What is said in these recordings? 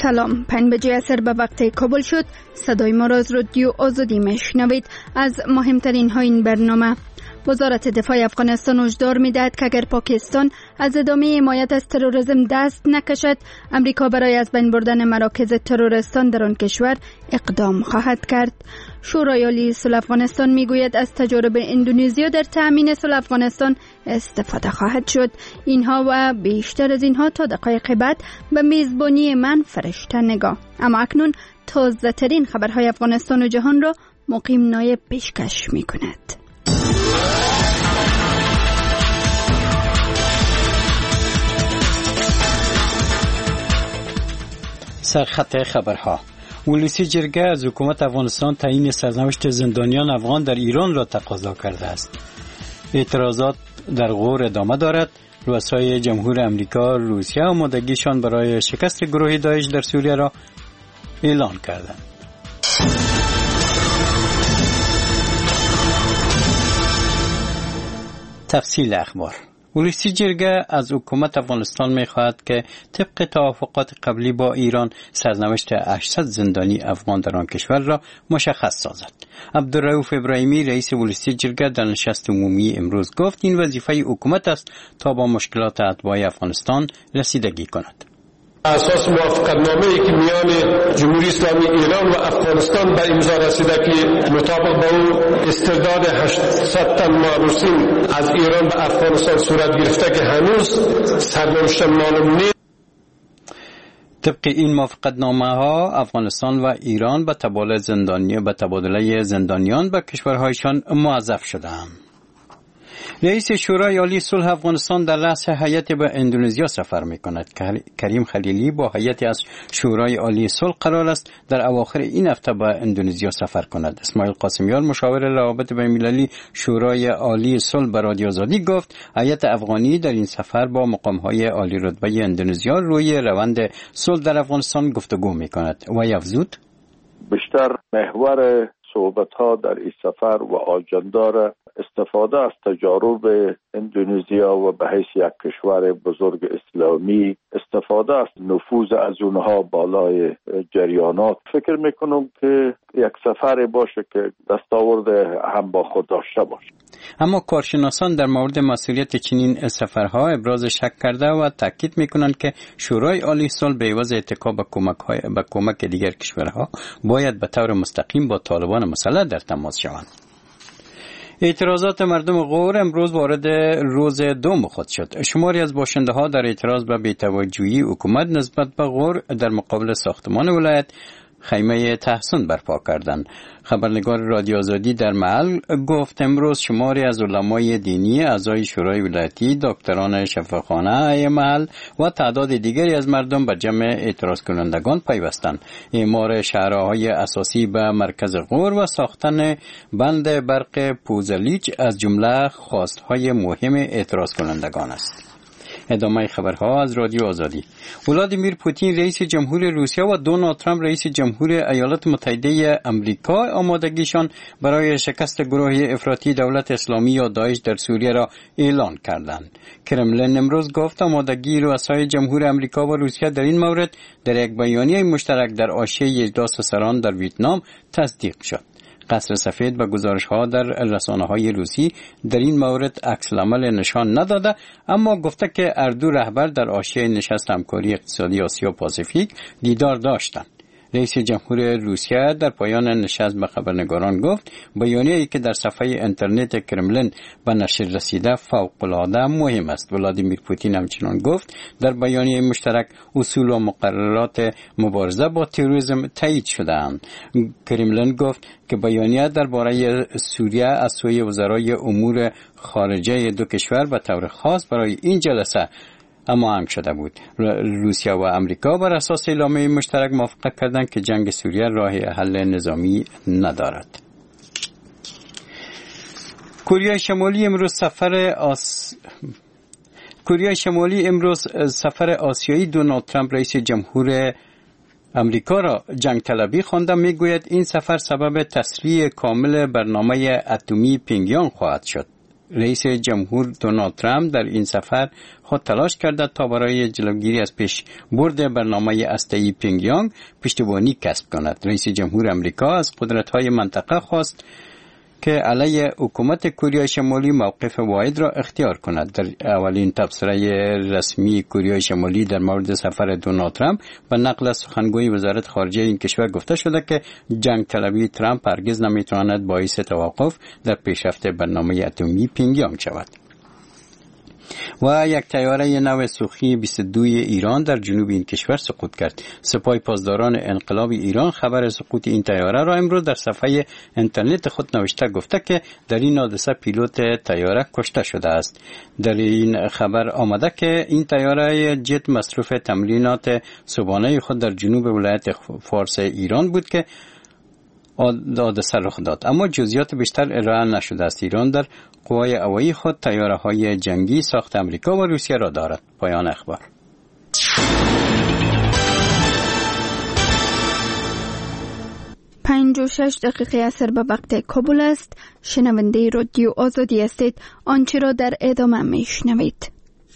سلام، 5 بجه عصر به وقت کابل شد. صدای ما را از رادیو آزادی میشنوید. از مهمترین ها این برنامه: وزارت دفاع افغانستان هشدار می‌دهد که اگر پاکستان از ادامه حمایت از تروریسم دست نکشد، امریکا برای از بین بردن مراکز تروریستان در آن کشور اقدام خواهد کرد. شورای عالی صلح افغانستان میگوید از تجارب اندونزیا در تأمین صلح افغانستان استفاده خواهد شد. اینها و بیشتر از اینها تا دقایق بعد به میزبانی من فرشته نگاه. اما اکنون تازه ترین خبرهای افغانستان و جهان را مقیم نایب پیشکش می‌کند. سرخط خبرها: ولسی جرگه از حکومت افغانستان تعیین سرنوشت زندانیان افغان در ایران را تقاضا کرده است. اعتراضات در غور ادامه دارد. رؤسای جمهور امریکا، روسیه آمادگیشان برای شکست گروه داعش در سوریه را اعلان کردند. تفصیل اخبار: ولسی جرگه از حکومت افغانستان می‌خواهد که طبق توافقات قبلی با ایران سرنوشت 800 زندانی افغان در آن کشور را مشخص سازد. عبدالرؤوف ابراهیمی رئیس ولسی جرگه در نشست عمومی امروز گفت این وظیفه حکومت است تا با مشکلات اتباع افغانستان رسیدگی کند. اساس موافقتنامه‌ای که میان جمهوری اسلامی ایران و افغانستان به امضا رسیده که مطابق با او استرداد 800 تن محبوسین از ایران به افغانستان صورت گرفته که هنوز سرنوشت معلوم نیست. طبق این موافقتنامه‌ها افغانستان و ایران به تبادله زندانیان به کشورهایشان موظف شدند. رئیس شورای عالی صلح افغانستان در رأس هیئت به اندونزیا سفر می‌کند. کریم خلیلی با هیئتی از شورای عالی صلح قرار است در اواخر این هفته به اندونزیا سفر کند. اسماعیل قاسمیار مشاور روابط بین‌المللی شورای عالی صلح به رادیو آزادی گفت هیئت افغانی در این سفر با مقام‌های عالی رتبه اندونزیا روی روند صلح در افغانستان گفتگو می‌کند و افزود بیشتر محور صحبت‌ها در این سفر و آجنده استفاده از تجارب اندونزیا و به حیث یک کشور بزرگ اسلامی، استفاده از نفوذ از اونها بالای جریانات. فکر میکنم که یک سفر باشه که دستاورد هم با خود داشته باشه. اما کارشناسان در مورد مسئولیت چنین سفرها ابراز شک کرده و تاکید میکنند که شورای عالی صلح به عوض اتکا به کمک دیگر کشورها باید به طور مستقیم با طالبان مسلح در تماس شوند. اعتراضات مردم غور امروز وارد روز دوم خود شد. شماری از باشنده‌ها در اعتراض به بی‌توجهی حکومت نسبت به غور در مقابل ساختمان ولایت خیمه تحسن برپا کردند. خبرنگار رادیو آزادی در محل گفت امروز شماری از علمای دینی، اعضای شورای ولایتی، دکتران شفاخانه محل و تعداد دیگری از مردم به جمع اعتراض کنندگان پیوستند. اعمار شهرهای اساسی به مرکز غور و ساختن بند برق پوزلیچ از جمله خواستهای مهم اعتراض کنندگان است. ادامه خبرها از رادیو آزادی. ولادیمیر پوتین رئیس جمهور روسیه و دونالد ترامپ رئیس جمهور ایالات متحده آمریکا آمادگیشان برای شکست گروه افراطی دولت اسلامی یا داعش در سوریه را اعلان کردند. کرملین امروز گفت آمادگی رؤسای جمهور آمریکا و روسیه در این مورد در یک بیانیه مشترک در حاشیه اجلاس سران در ویتنام تصدیق شد. قصر سفید و گزارش‌ها در رسانه‌های روسی در این مورد عکس‌العمل نشان نداده، اما گفته که هر دو رهبر در حاشیه نشست همکاری اقتصادی آسیا پاسیفیک دیدار داشتند. رئیس جمهور روسیه در پایان نشست به خبرنگاران گفت بیانیه‌ای که در صفحه اینترنت کرملین به نشر رسیده فوق‌العاده مهم است. ولادیمیر پوتین همچنین گفت در بیانیه مشترک اصول و مقررات مبارزه با تروریسم تایید شده‌اند. کرملین گفت که بیانیه درباره سوریه از سوی وزرای امور خارجه دو کشور به طور خاص برای این جلسه اما هنگ شده بود. روسیه و امریکا بر اساس اعلامیه مشترک موافقت کردند که جنگ سوریه راه حل نظامی ندارد. کره شمالی امروز سفر آسیایی دونالد ترامپ رئیس جمهور امریکا را جنگ طلبی خوانده. میگوید این سفر سبب تسریع کامل برنامه اتمی پینگیانگ خواهد شد. رئیس جمهور دونالد ترامپ در این سفر خود تلاش کرده تا برای جلوگیری از پیش برد برنامه هسته‌ای پیونگیانگ پشتیبانی کسب کند. رئیس جمهور امریکا از قدرت‌های منطقه خواست که علیه حکومت کره شمالی موقف واحد را اختیار کند. در اولین تبصره رسمی کره شمالی در مورد سفر دونالد ترامپ به نقل از سخنگوی وزارت خارجه این کشور گفته شده که جنگ طلبی ترامپ هرگز نمیتواند باعث توقف در پیشرفت برنامه اتمی پیونگیانگ شود. و یک طیاره نو سوخی 22 ایران در جنوب این کشور سقوط کرد. سپاه پاسداران انقلاب ایران خبر سقوط این طیاره را امروز در صفحه اینترنت خود نوشته گفته که در این حادثه پیلوت طیاره کشته شده است. در این خبر آمده که این طیاره جت مصروف تمرینات صبحانه خود در جنوب ولایت فارس ایران بود که حادثه رخ داد، اما جزئیات بیشتر ارائه نشده است. ایران در قوای هوایی خود طیاره‌های جنگی ساخت آمریکا و روسیه را دارد. پایان اخبار. 56 دقیقه اثر به وقت کابل است. شنونده رادیو آزادی هستید. آنچه را در ادامه میشنوید.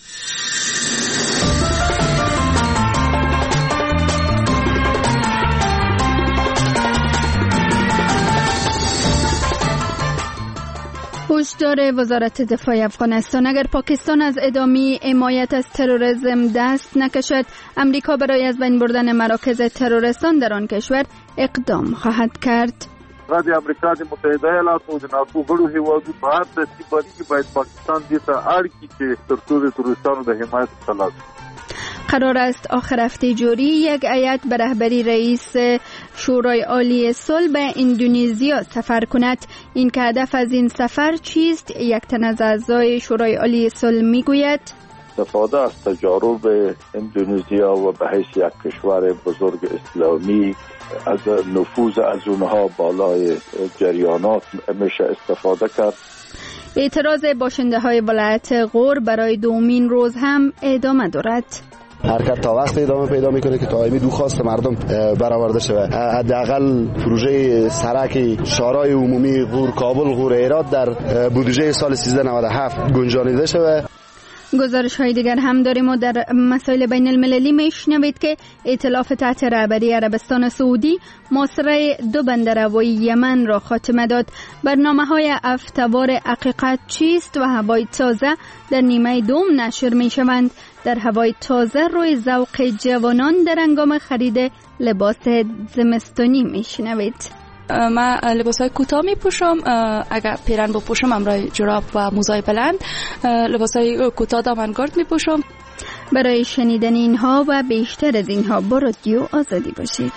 هشدار وزارت دفاع افغانستان: اگر پاکستان از ادامه حمایت از تروریسم دست نکشد، امریکا برای از بین بردن مراکز تروریستان در آن کشور اقدام خواهد کرد. د امریکا د متحده ایالاتو د ناتو غړو هیوادو په هر ترتیب باندې باید پاکستان دې ته اړ کړي چې تر څو د تروریستانو د حمایت خلاص. قرار است آخر هفته جاری یک هیئت به رهبری رئیس شورای عالی صلح به اندونزیا سفر کند. این که هدف از این سفر چیست؟ یک تن از اعضای شورای عالی صلح میگوید استفاده از تجارب اندونزیا و به حیث یک کشور بزرگ اسلامی از نفوذ از اونها بالای جریانات میشه استفاده کرد. اعتراض باشنده های ولایت غور برای دومین روز هم ادامه دارد. حرکت تا وقت ادامه پیدا میکنه که تا ایمی دو خواست مردم برآورده شود. حداقل پروژه سرک شارای عمومی غور کابل غور هرات در بودجه سال 1397 گنجانیده شود. گزارش های دیگر هم داریم و در مسائل بین المللی میشنوید که ائتلاف تحت رهبری عربستان سعودی محاصره 2 بندرهوایی یمن را خاتمه داد. برنامه های افتوار حقیقت چیست و هوای تازه در نیمه دوم نشر می شوند. در هوای تازه روی ذوق جوانان در هنگام خرید لباس زمستانی میشنوید. من لباسای کوتاه میپوشم، اگر پیرن بپوشم همراه جوراب و موزای بلند. لباسای کوتاه دامنگارد میپوشم. برای شنیدن اینها و بیشتر از اینها با رادیو آزادی باشید.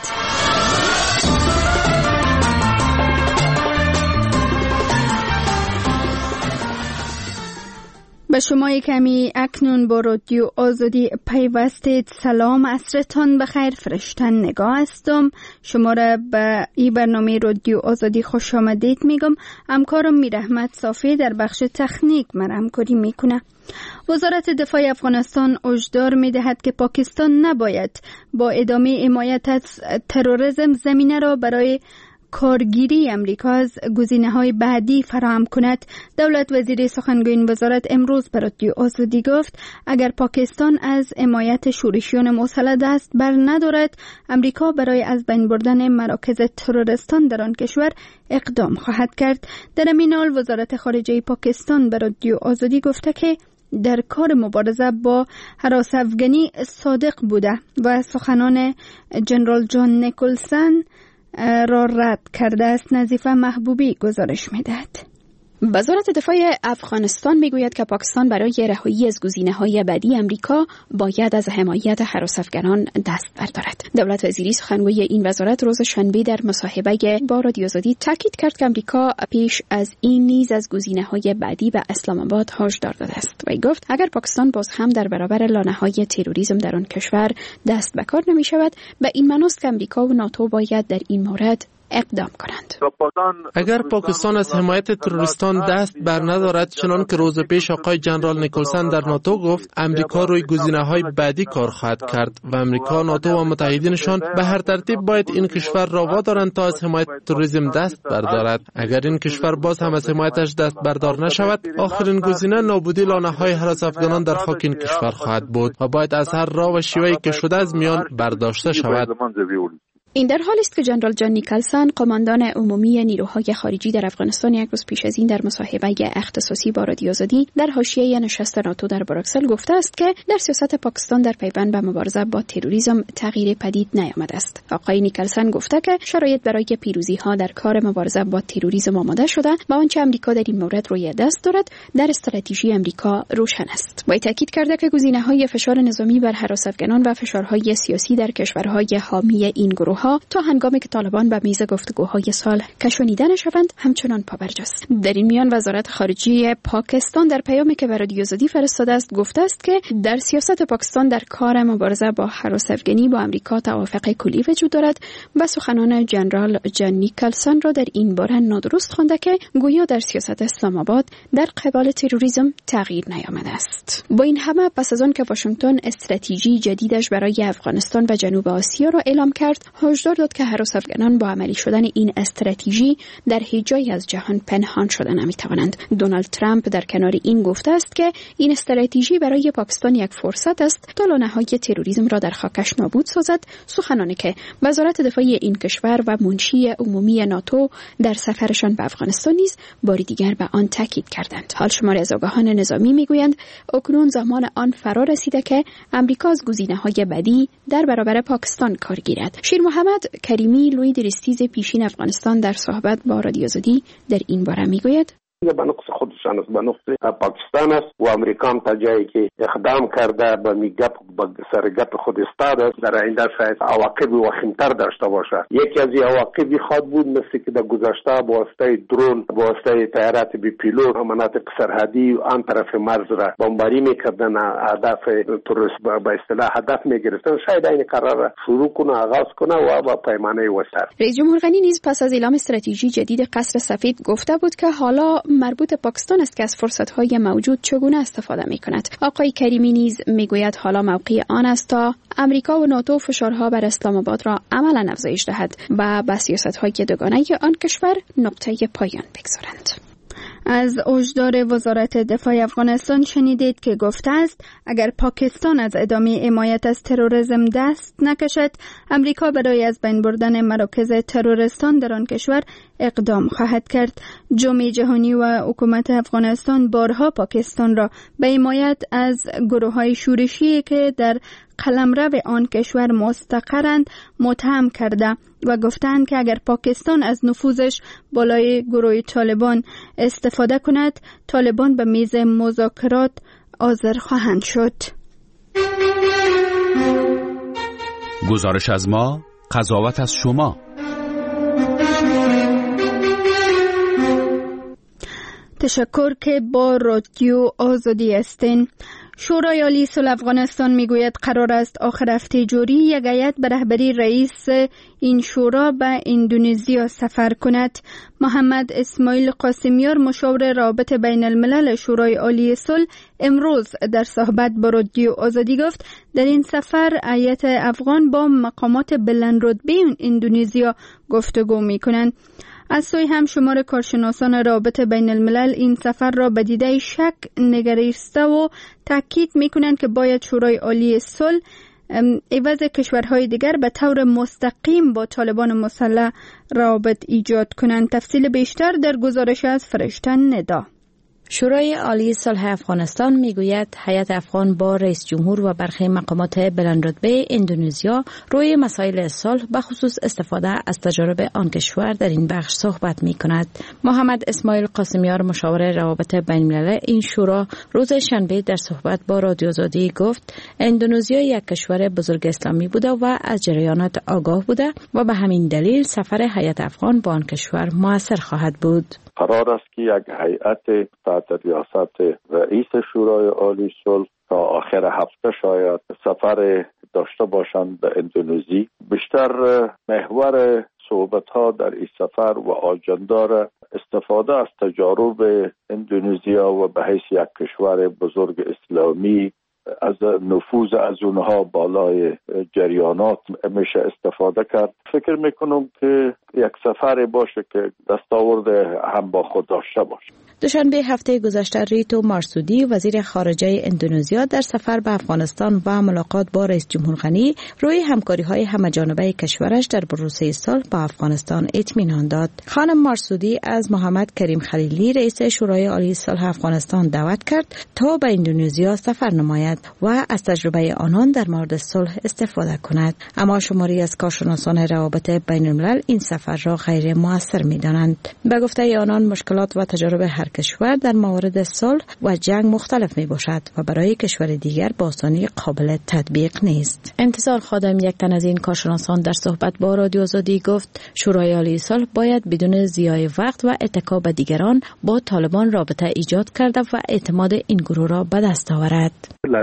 به شما کمی اکنون با رادیو آزادی پیوستید. سلام، عصرتان بخیر. فرشتن نگاه هستم. شما را به این برنامه رادیو آزادی خوش آمدید میگم. همکارم میرحمت صافی در بخش تکنیک همکاری میکنه. وزارت دفاع افغانستان هشدار میدهد که پاکستان نباید با ادامه حمایت از تروریسم زمینه را برای کارگیری امریکا از گزینه‌های بعدی فراهم کند. دولت وزیر سخنگوی این وزارت امروز به رادیو آزادی گفت اگر پاکستان از حمایت شورشیان مسلح دست بر ندارد، امریکا برای از بین بردن مراکز تروریستان در آن کشور اقدام خواهد کرد. در همین حال وزارت خارجه پاکستان به رادیو آزادی گفته که در کار مبارزه با هراس افغانی صادق بوده و سخنان جنرال جان نیکلسن را رد کرده است. نظیفه محبوبی گزارش می‌دهد. وزارت دفاع افغانستان میگوید که پاکستان برای رهایی از گزینه‌های بعدی امریکا باید از حمایت هراس افغانان دست بردارد. دولت وزیری سخنگوی این وزارت روز شنبه در مصاحبه با رادیو آزادی تاکید کرد که امریکا پیش از این نیز از گزینه‌های بعدی به اسلام آباد هشدار داده است و گفت اگر پاکستان باز هم در برابر لانه‌های تروریسم در آن کشور دست به کار نمی‌شود، به این معنی است که امریکا و ناتو باید در این مورد اقدام کنند. اگر پاکستان از حمایت تروریستان دست بر ندارد، چنان که روز پیش آقای جنرال نیکلسن در ناتو گفت، امریکا روی گزینه‌های بعدی کار خواهد کرد و امریکا، ناتو و متحدینشان به هر ترتیب باید این کشور را وادارند تا از حمایت تروریسم دست بردارد. اگر این کشور باز هم از حمایتش دست بردار نشود، آخرین گزینه نابودی لانه‌های هراس افغانان در خاک این کشور خواهد بود و باید از هر راه و شیوهی که شده از میان برداشته شود. این در حالی است که جنرال جان نیکلسن، قماندان عمومی نیروهای خارجی در افغانستان، یک روز پیش از این در مصاحبه اختصاصی با رادیو آزادی در حاشیه نشست ناتو در بروکسل گفته است که در سیاست پاکستان در پیوند به مبارزه با تروریسم تغییر پدید نیامده است. آقای نیکلسن گفته که شرایط برای پیروزی‌ها در کار مبارزه با تروریسم آماده شده و آنچه امریکا در این مورد روی دست دارد در استراتژی امریکا روشن است. با تاکید کرده که گزینه‌های فشار نظامی بر هراس افغانان و فشارهای سیاسی در کشورهای حامی این گروه تا هنگامی که طالبان به میز گفتگوهای صلح کشانیده نشوند همچنان پابرجاست. در این میان وزارت خارجه پاکستان در پیامی که به رادیو آزادی فرستاده است گفته است که در سیاست پاکستان در کار مبارزه با هراس افغانی با امریکا توافق کلی وجود دارد و سخنان جنرال جان نیکلسن را در این باره نادرست خوانده که گویا در سیاست اسلام آباد در قبال تروریسم تغییر نیامده است. با این همه پس از آن که واشنگتن استراتژی جدیدش برای افغانستان و جنوب آسیا را اعلام کرد، هشدار داد که هراس افغانان با عملی شدن این استراتژی در هیچ جایی از جهان پنهان شده نمیتوانند. دونالد ترامپ در کنار این گفته است که این استراتژی برای پاکستان یک فرصت است تا لانه‌های تروریسم را در خاکش نابود سازد، سخنانی که وزارت دفاع این کشور و منشی عمومی ناتو در سفرشان به افغانستان نیز بار دیگر به آن تاکید کردند. حال شماری از آگاهان نظامی میگویند اکنون زمان آن فرا رسیده که امریکا از گزینه‌های بعدی در برابر پاکستان کار گیرد. شیر محمد کریمی، لوی درستیز پیشین افغانستان، در صحبت با رادیو آزادی در این باره میگوید: به نقص خودشان است، به نقص پاکستان است و امریکا هم تا جایی که اقدام کرده به میگپ به سرگپ خود استاد در آینده شاید عواقب وخیمتر داشته باشد. یکی از این عواقبی خواهد بود مثل که در گذشته با واسطه درون، با واسطه طیارات بی پیلوت مناطق سرحدی آن طرف مرز را بمباری میکردن، هدف تروریست به اصطلاح هدف میگرفتن. شاید این قرار شروع کنه، آغاز کنه و با پیمانه وسط. رئیس جمهور غنی نیز پس از اعلام استراتژی جدید قصر سفید گفته بود که حالا مربوط پاکستان است که از فرصت‌های موجود چگونه استفاده می‌کند. آقای کریمی نیز میگوید حالا موقع آن است تا امریکا و ناتو فشارها بر اسلام آباد را عملاً افزایش دهد و به سیاست‌های دوگانه آن کشور نقطه پایان بگذارند. از هشدار وزارت دفاع افغانستان شنیدید که گفته است اگر پاکستان از ادامه حمایت از تروریسم دست نکشد، امریکا برای از بین بردن مراکز تروریستان در آن کشور اقدام خواهد کرد. جامعه جهانی و حکومت افغانستان بارها پاکستان را به حمایت از گروه‌های شورشی که در قلمرو آن کشور مستقرند متهم کرده و گفتند که اگر پاکستان از نفوذش بالای گروه طالبان استفاده کند، طالبان به میز مذاکرات حاضر خواهند شد. گزارش از ما، قضاوت از شما. تشکر که با رادیو آزادی هستین. شورای عالی صلح افغانستان میگوید قرار است آخر هفته جاری یک هیئت به رهبری رئیس این شورا به اندونزیا سفر کند. محمد اسماعیل قاسمیار، مشاور روابط بین الملل شورای عالی صلح، امروز در صحبت با رادیو آزادی گفت در این سفر هیئت افغان با مقامات بلندرتبه اندونزیا گفتگو میکنند. از سوی هم شمار کارشناسان روابط بین الملل این سفر را به دیده شک نگریسته و تاکید میکنند که باید شورای عالی صلح عوض کشورهای دیگر به طور مستقیم با طالبان مسلح روابط ایجاد کنند. تفصیل بیشتر در گزارش از فرشته ندا. شورای عالی صلح افغانستان میگوید هیئت افغان با رئیس جمهور و برخی مقامات بلندرتبه اندونزیا روی مسائل صلح به خصوص استفاده از تجارب آن کشور در این بخش صحبت می کند. محمد اسماعیل قاسمیار، مشاور روابط بین الملل این شورا، روز شنبه در صحبت با رادیو آزادی گفت اندونزیا یک کشور بزرگ اسلامی بوده و از جریانات آگاه بوده و به همین دلیل سفر هیئت افغان با آن کشور موثر خواهد بود. قرار است که یک هیئت تحت ریاست رئیس شورای عالی صلح تا آخر هفته شاید سفر داشته باشند به اندونزی. بیشتر محور صحبت‌ها در این سفر و آجنده استفاده از تجارب اندونزیا و به حیث یک کشور بزرگ اسلامی از نفوذ از اونها بالای جریانات میشه استفاده کرد. فکر میکنم که یک سفر باشه که دستاورد هم با خود داشته باشه. دوشنبه هفته گذشته ریتو مارسودی وزیر خارجه اندونزیا در سفر به افغانستان و ملاقات با رئیس جمهور غنی روی همکاری‌های همه‌جانبه کشورش در پروسه صلح با افغانستان اطمینان داد. خانم مارسودی از محمد کریم خلیلی رئیس شورای عالی صلح افغانستان دعوت کرد تا به اندونزیا سفر نماید و از تجربه آنان در مورد صلح استفاده کند. اما شماری از کارشناسان روابط بین‌الملل این سفر را غیر مؤثر می‌دانند. به گفته آنان مشکلات و تجارب هر کشور در موارد صلح و جنگ مختلف می باشد و برای کشور دیگر با آسانی قابل تطبیق نیست. انتصار خادم، یک تن از این کارشناسان، در صحبت با رادیو آزادی گفت شورای عالی صلح باید بدون ضیاع وقت و اتکا به دیگران با طالبان رابطه ایجاد کرده و اعتماد این گروه را به دست آورد.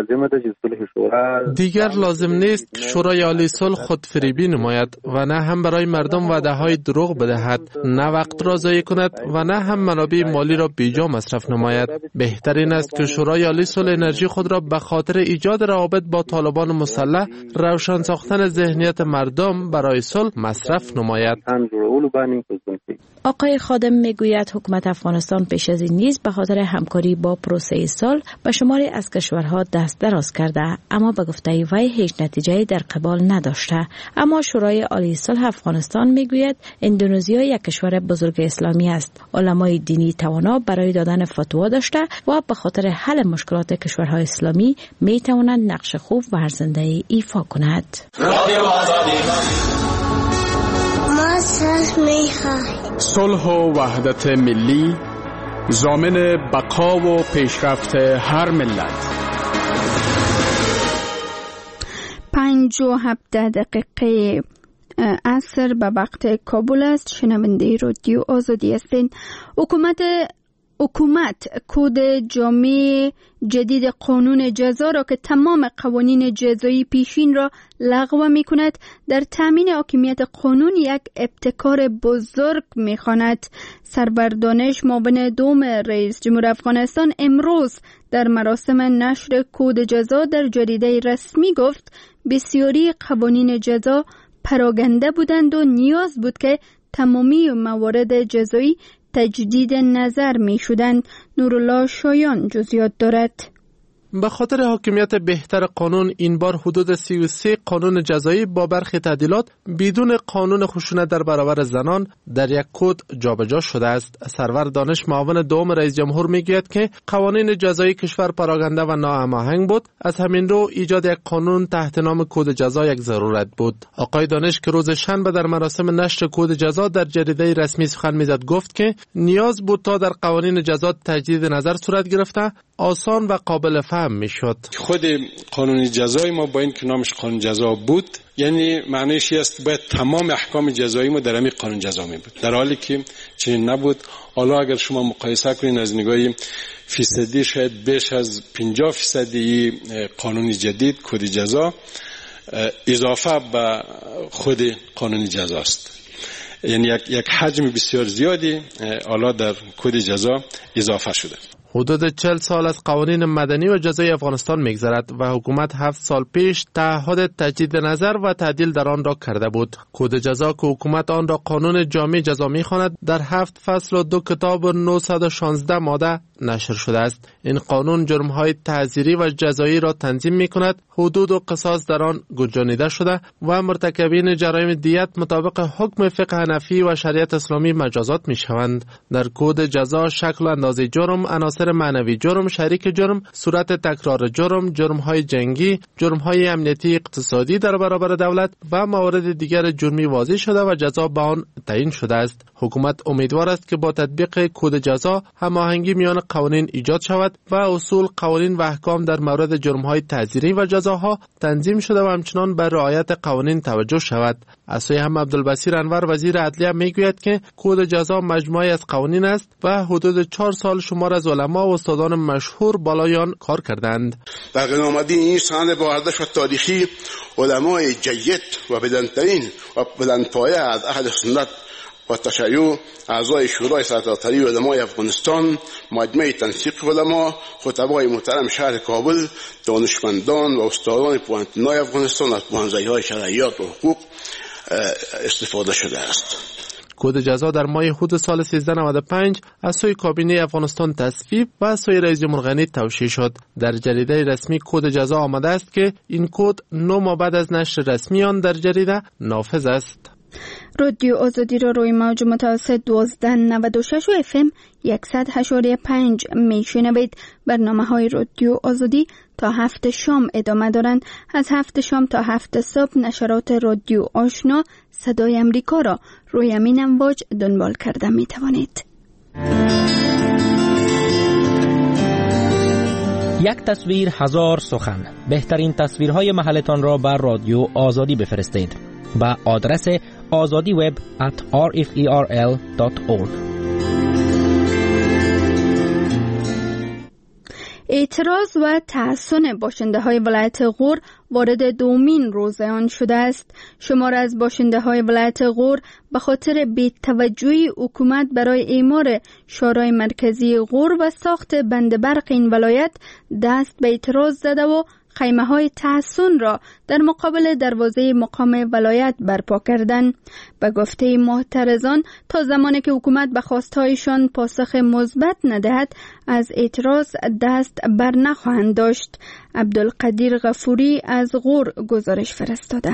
دیگر لازم نیست که شورای عالی صلح خودفریبی نماید و نه هم برای مردم وعده‌های دروغ بدهد، نه وقت را ضایع کند و نه هم منابع مالی را بیجا مصرف نماید. بهترین است که شورای عالی صلح انرژی خود را به خاطر ایجاد روابط با طالبان مسلح، روشن ساختن ذهنیت مردم برای صلح مصرف نماید. آقای خادم میگوید حکومت افغانستان پیش از این نیز به خاطر همکاری با پروسه صلح به شماری از کشورها دست دراز کرده، اما به گفته وی هیچ نتیجه در قبال نداشته. اما شورای عالی صلح افغانستان میگوید اندونزیا یک کشور بزرگ اسلامی است. علمای دینی توانا برای دادن فتوا داشته و به خاطر حل مشکلات کشورهای اسلامی می توانند نقش خوب و ارزنده ایفا کند. صلح و وحدت ملی ضامن بقا و پیشرفت هر ملت. 5:17 عصر به وقت کابل است. شنونده رادیو آزادی هستین. حکومت کد جامع جدید قانون جزا را که تمام قوانین جزایی پیشین را لغو می کند در تامین حاکمیت قانون یک ابتکار بزرگ می خواند. سرور دانش معاون دوم رئیس جمهور افغانستان امروز در مراسم نشر کد جزا در جریده رسمی گفت بسیاری قوانین جزا پراگنده بودند و نیاز بود که تمامی موارد جزایی تجدید نظر می شدند. نورالله شایان جزئیات دارد. به خاطر حاکمیت بهتر قانون این بار حدود 33 قانون جزایی با برخی تعدیلات بدون قانون خشونت در برابر زنان در یک کد جابجا شده است. سرور دانش معاون دوم رئیس جمهور میگوید که قوانین جزایی کشور پراگنده و ناهماهنگ بود، از همین رو ایجاد یک قانون تحت نام کد جزا یک ضرورت بود. آقای دانش که روز شنبه در مراسم نشر کد جزا در جریده رسمی سخن میزد گفت که نیاز بود تا در قوانین جزا تجدید نظر صورت گرفته آسان و قابل فهم میشد. خود قانون جزایی ما با این که نامش قانون جزا بود، یعنی معنیش است باید تمام احکام جزایی ما در همین قانون جزا می بود، در حالی که چنین نبود. حالا اگر شما مقایسه کنید از نگاه فیصدی شاید بیش از 50% قانون جدید کد جزا اضافه به خود قانون جزا است. یعنی یک حجم بسیار زیادی حالا در کد جزا اضافه شده. حدود 40 سال از قوانین مدنی و جزایی افغانستان میگذرد و حکومت 7 سال پیش تعهد تجدید نظر و تعدیل در آن را کرده بود. کد جزا که حکومت آن را قانون جامع جزا میخواند در 7 فصل و 2 کتاب و 916 ماده نشر شده است. این قانون جرم‌های تعزیری و جزایی را تنظیم می‌کند. حدود و قصاص در آن گنجانیده شده و مرتکبین جرایم دیت مطابق حکم فقه حنفی و شریعت اسلامی مجازات می‌شوند. در کد جزا شکل و اندازه جرم، عناصر معنوی جرم، شریک جرم، صورت تکرار جرم، جرم‌های جنگی، جرم‌های امنیتی اقتصادی در برابر دولت و موارد دیگر جرمی واضح شده و جزا به آن تعیین شده است. حکومت امیدوار است که با تطبیق کد جزا هماهنگی میان قوانین ایجاد شود و اصول، قوانین و احکام در مورد جرم‌های تعزیری و جزاها تنظیم شده و همچنان به رعایت قوانین توجه شود. از سوی هم عبدالبصیر انور وزیر عدلیه میگوید که کد جزا مجموعه از قوانین است و حدود 4 سال شمار از علما و استادان مشهور بالای آن کار کردند. در قنامدی این سند با ارزش و تاریخی علمای جید و بلندترین و بلندپایه از اهل سنت و تشیع، اعضای شورای سرتاسری علمای افغانستان، مجمع تنسیق علما، خطبای محترم شهر کابل، دانشمندان و استادان پوهنتون‌های افغانستان از پوهن‌زده‌های شرعیات و حقوق استفاده شده است. کد جزا در ماه خود سال 1395 از سوی کابینه افغانستان تصویب و از سوی رئیس جمهور غنی توشیح شد. در جریده رسمی کد جزا آمده است که این کد 9 ماه بعد از نشر رسمی آن در جریده نافذ است. رادیو آزادی را روی موج متوسط 1296 و FM 100.5 میشنوید. برنامه‌های رادیو آزادی تا 7 شام ادامه دارند. از 7 شام تا 7 صبح نشرات رادیو آشنا صدای امریکا را روی همین امواج دنبال کرده می توانید. یک تصویر هزار سخن. بهترین تصویرهای محلتان را بر رادیو آزادی بفرستید با آدرس azadiweb@rferl.org. اعتراض و تحسن باشنده های ولایت غور وارد دومین روز آن شده است. شمار از باشنده های ولایت غور به خاطر بی‌توجهی حکومت برای اعمار شورای مرکزی غور و ساخت بند برق این ولایت دست به اعتراض زده و خیمه های تحسن را در مقابل دروازه مقام ولایت برپا کردند. به گفته معترضان تا زمانی که حکومت به خواستهایشان پاسخ مثبت ندهد از اعتراض دست بر نخواهند داشت. عبدالقدیر غفوری از غور گزارش فرستاده.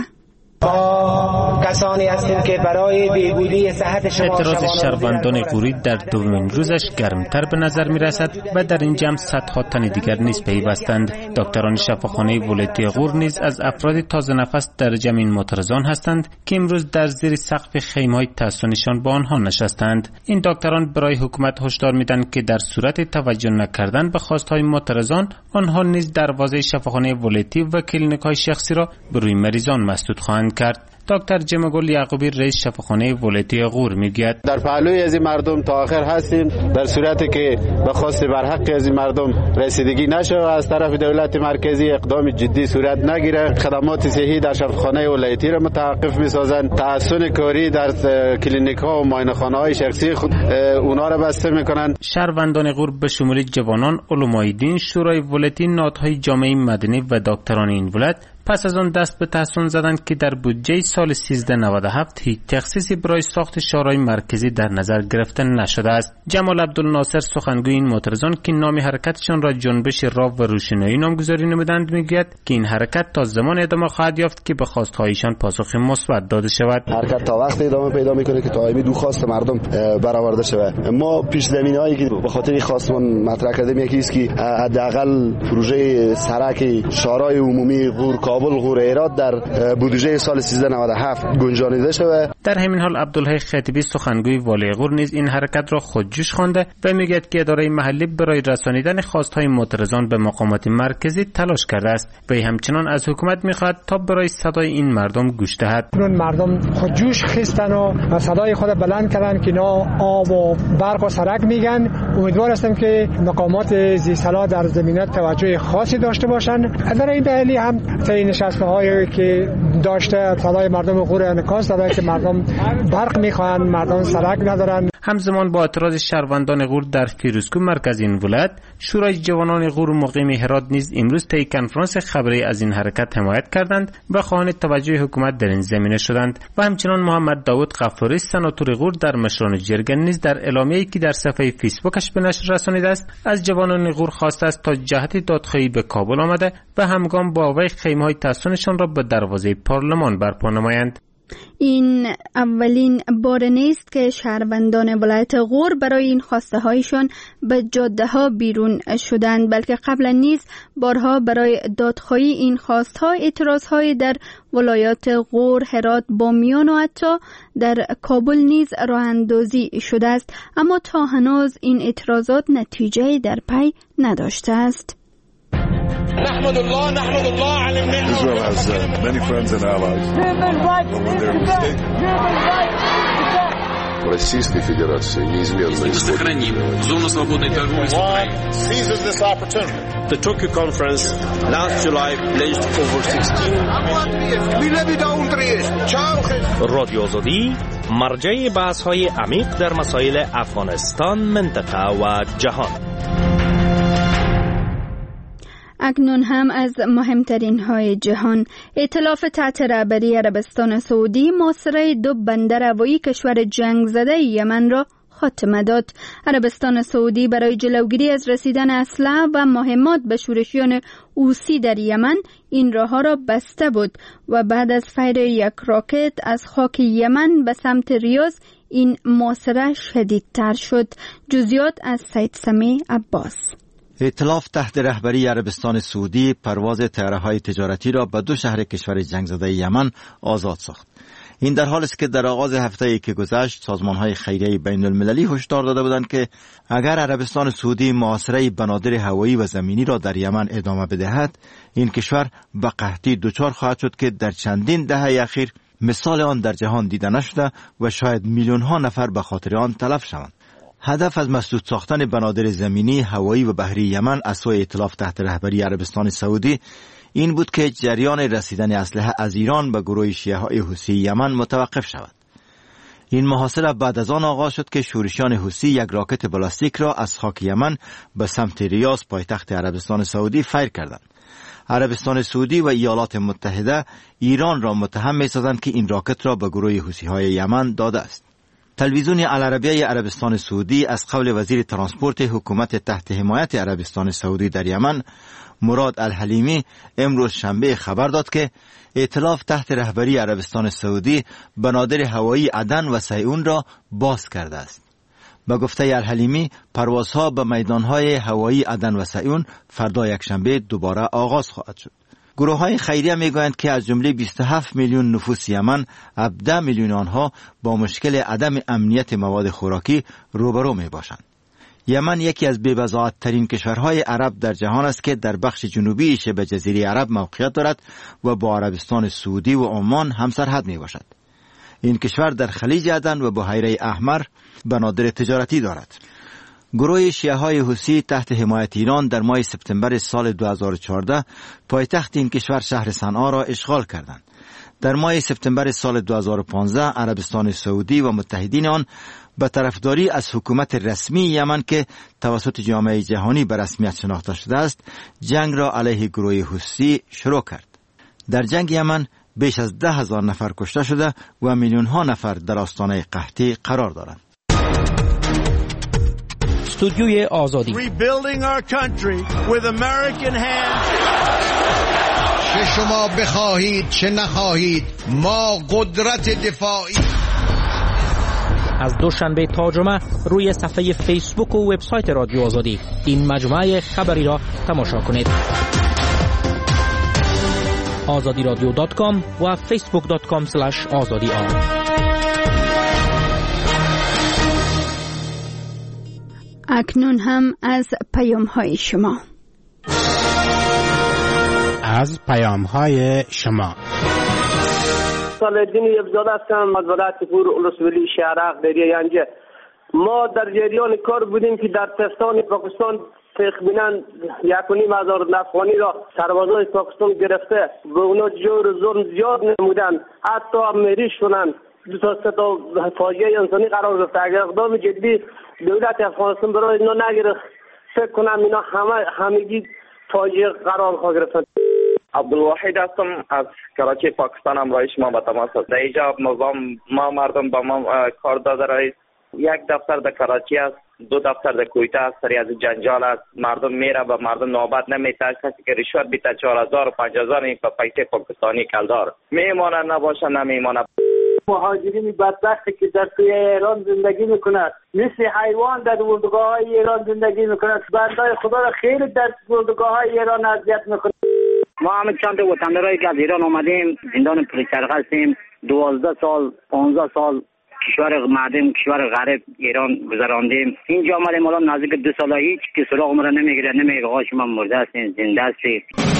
کسانی هستیم که برای بهبودی صحت شما اعتراض شهروندان غوری در دومین روزش گرمتر به نظر می رسد و در این جمع صدها تن دیگر نیز پیوستند. دکتران شفاخانه ولایت غور نیز از افراد تازه نفس در جمع این معترضان هستند که امروز در زیر سقف خیمه‌های تحسنشان با آنها نشستند. این دکتران برای حکومت هشدار میدن که در صورت توجه نکردن به خواستهای معترضان آنها نیز دروازه شفاخانه ولایتی و کلینیک‌های شخصی را به روی مریضان مسدود خواهند کرد. دکتر جمگل یعقوبی رئیس شفاخانه ولایتی غور میگوید در پهلوی از این مردم تا آخر هستیم در صورتی که به خواست برحق از این مردم رسیدگی نشه و از طرف دولت مرکزی اقدام جدی صورت نگیره. خدمات صحی در شفاخانه ولایتی را متوقف میسازند. تحسن کاری در کلینیک‌ها و معاینه‌خانه‌های شخصی اونا را بسته میکنند. شهروندان غور به شمول جوانان، علمای دین، شورای ولایتی، نهادهای جامعه مدنی و دکتران این ولایت پس از آن دست به تحسن زدند که در بودجه سال 1397 هیچ تخصیصی برای ساخت شورای مرکزی در نظر گرفته نشده است. جمال عبدالناصر سخنگوی این معترضان که نام حرکتشان را جنبش راه و روشنایی نامگذاری نمودند میگوید که این حرکت تا زمان ادامه خواهد یافت که به خواستهایشان پاسخ مثبت داده شود. حرکت تا وقت ادامه پیدا میکنه که تا دو خواست مردم برآورده شود. ما پیش زمینه‌ای که به خاطر خواستمان مطرح کردیم یکی است که حداقل پروژه سرک شورای عمومی غور کابل غور هرات در بودجه سال 1397 گنجانیده شود. در همین حال عبدالحی خطیبی سخنگوی والی غور نیز این حرکت را خودجوش خوانده و میگوید که اداره محلی برای رسانیدن خواستهای معترضان به مقامات مرکزی تلاش کرده است و همچنان از حکومت میخواهد تا برای صدای این مردم گوش دهد. مردم خودجوش خستن و صدای خود بلند کردن که نا آب و برق و سرک میگن. امیدوار هستم که مقامات ذی‌صلاح در زمینه توجه خاصی داشته باشند. در این دلیل هم نشسته‌هایی که داشته صدای مردم غور انعکاس داده که مردم برق میخوان، مردم سرک ندارن. همزمان با اعتراض شهروندان غور در فیروزکوه مرکز این ولایت، شورای جوانان غور مقیم هرات نیز امروز طی کنفرانس خبری از این حرکت حمایت کردند و خواهان توجه حکومت در این زمینه شدند. و همچنان محمد داوود غفاری سناتور غور در مشران جرگه نیز در اعلامیه‌ای که در صفحه فیسبوکش به نشر رسانیده است از جوانان غور خواسته است تا جهت دادخواهی به کابل آمده و همگام با وی خیمه‌های تحسنشان را به دروازه پارلمان برپا نمایند. این اولین بار نیست که شهروندان ولایت غور برای این خواسته هایشان به جاده ها بیرون شدند، بلکه قبلا نیز بارها برای دادخواهی این خواست ها اعتراض های در ولایات غور، هرات، بامیان و حتی در کابل نیز راه اندازی شده است، اما تا هنوز این اعتراضات نتیجه در پی نداشته است. نحمد الله على النعمة. Israel has many friends and allies. Российской Федерации неизменно сохраним зону свободной торговли с Украиной. Seizes this opportunity. The Tokyo conference last July pledged over 16 رادیو آزادی مرجع بحث‌های عمیق در مسائل افغانستان، منطقه و جهان. اکنون هم از مهمترین های جهان. ائتلاف تحت رهبری عربستان سعودی محاصره 2 بندر هوایی کشور جنگ زده یمن را خاتمه داد. عربستان سعودی برای جلوگیری از رسیدن اسلحه و مهمات به شورشیان حوثی در یمن این راهها را بسته بود و بعد از فیر یک راکت از خاک یمن به سمت ریاض این محاصره شدیدتر شد. جزئیات از سید سمی عباس. ائتلاف تحت رهبری عربستان سعودی پرواز طیاره‌های تجارتی را به 2 شهر کشور جنگ زده یمن آزاد ساخت. این در حالی است که در آغاز هفته‌ای که گذشت سازمان‌های خیریه بین‌المللی هشدار داده بودند که اگر عربستان سعودی محاصره بنادر هوایی و زمینی را در یمن ادامه بدهد، این کشور به قحطی دچار خواهد شد که در چندین دهه اخیر مثال آن در جهان دیده نشده و شاید میلیون‌ها نفر به خاطر آن تلف شوند. هدف از مسدود ساختن بنادر زمینی، هوایی و بحری یمن از سوی ائتلاف تحت رهبری عربستان سعودی این بود که جریان رسیدن اسلحه از ایران به گروه شیعه‌های حوثی یمن متوقف شود. این محاصره بعد از آن آغاز شد که شورشیان حوثی یک راکت بالاستیک را از خاک یمن به سمت ریاض پایتخت عربستان سعودی فیر کردند. عربستان سعودی و ایالات متحده ایران را متهم می‌سازند که این راکت را به گروه حوثی‌های یمن داده است. تلویزیون العربیه عربستان سعودی از قول وزیر ترانسپورت حکومت تحت حمایت عربستان سعودی در یمن مراد الحلیمی امروز شنبه خبر داد که ائتلاف تحت رهبری عربستان سعودی بنادر هوایی عدن و سیئون را باز کرده است. به گفته الحلیمی پروازها به میدانهای هوایی عدن و سیئون فردا یکشنبه دوباره آغاز خواهد شد. گروه‌های خیریه میگویند که از جمله 27 میلیون نفوس یمن 17 میلیون آنها با مشکل عدم امنیت مواد خوراکی روبرو میباشند. یمن یکی از بی‌بضاعت‌ترین کشورهای عرب در جهان است که در بخش جنوبی شبه جزیره عرب موقعیت دارد و با عربستان سعودی و عمان همسرحد میباشد. این کشور در خلیج عدن و بحیره احمر بنادر تجارتی دارد. گروه شیعه‌های حوثی تحت حمایت ایران در ماه سپتامبر سال 2014 پایتخت این کشور شهر صنعا را اشغال کردند. در ماه سپتامبر سال 2015 عربستان سعودی و متحدین آن به طرفداری از حکومت رسمی یمن که توسط جامعه جهانی به رسمیت شناخته شده است، جنگ را علیه گروه حوثی شروع کرد. در جنگ یمن بیش از 10,000 نفر کشته شده و میلیون‌ها نفر در آستانه قحطی قرار دارند. استودیوی آزادی. Rebuilding our country with American hands. چه شما بخواهید چه نخواهید ما قدرت دفاعی. از دوشنبه تا جمعه روی صفحه فیسبوک و وبسایت رادیو آزادی این مجموعه خبری را تماشا کنید. azadiradyo.com و facebook.com/azadi. اکنون هم از پیام‌های شما. از پیام‌های شما. صالح‌الدین ابزاده هستم از ولایت غور ولسوالی شهرک دریای ینجه. ما در جریان کار بودیم که در تستان پاکستان تقریباً 1,500 افغانی را سربازای پاکستان گرفته به اونا جور و ظلم زیاد نمودن، حتی مریض شدن، 2 تا 3 تا فاجعه انسانی قرار گرفت. اگر اقدام جدی دولت افغانستان برای اینا نگرفت فکر کنم اینا همگی فاجعه قرار خواهد گرفتن. عبدالواحد هستم از کراچی پاکستان. همراه شما به تماس است. در اینجا ما مردم با ما کار داده رئیس. یک دفتر در کراچی است، 2 دفتر در کویته است. سری از جنجال است، مردم میره به مردم نوبت نمیده. کسی که رشوت بیته 4,000 و 5,000 این پیسه پاکستانی کلدار میمانه، نباشه نمیمانه. مهاجرین بدبختی که در توی ایران زندگی میکنند مثل حیوان در اردوگاه های ایران زندگی میکنند. بندای خدا را خیلی در اردوگاه های ایران اذیت میکنند. ما همه چند وطندارایی که از ایران آمدیم زندان پلیچرخ هستیم. 12 سال 15 سال کشور معدم کشور غریب ایران گذراندیم. اینجا آمدیم الان نزدیک 2 سال هیچ که سراغ ما را نمیگیره، نمیگه آقا شما مرده هستین زنده هستید.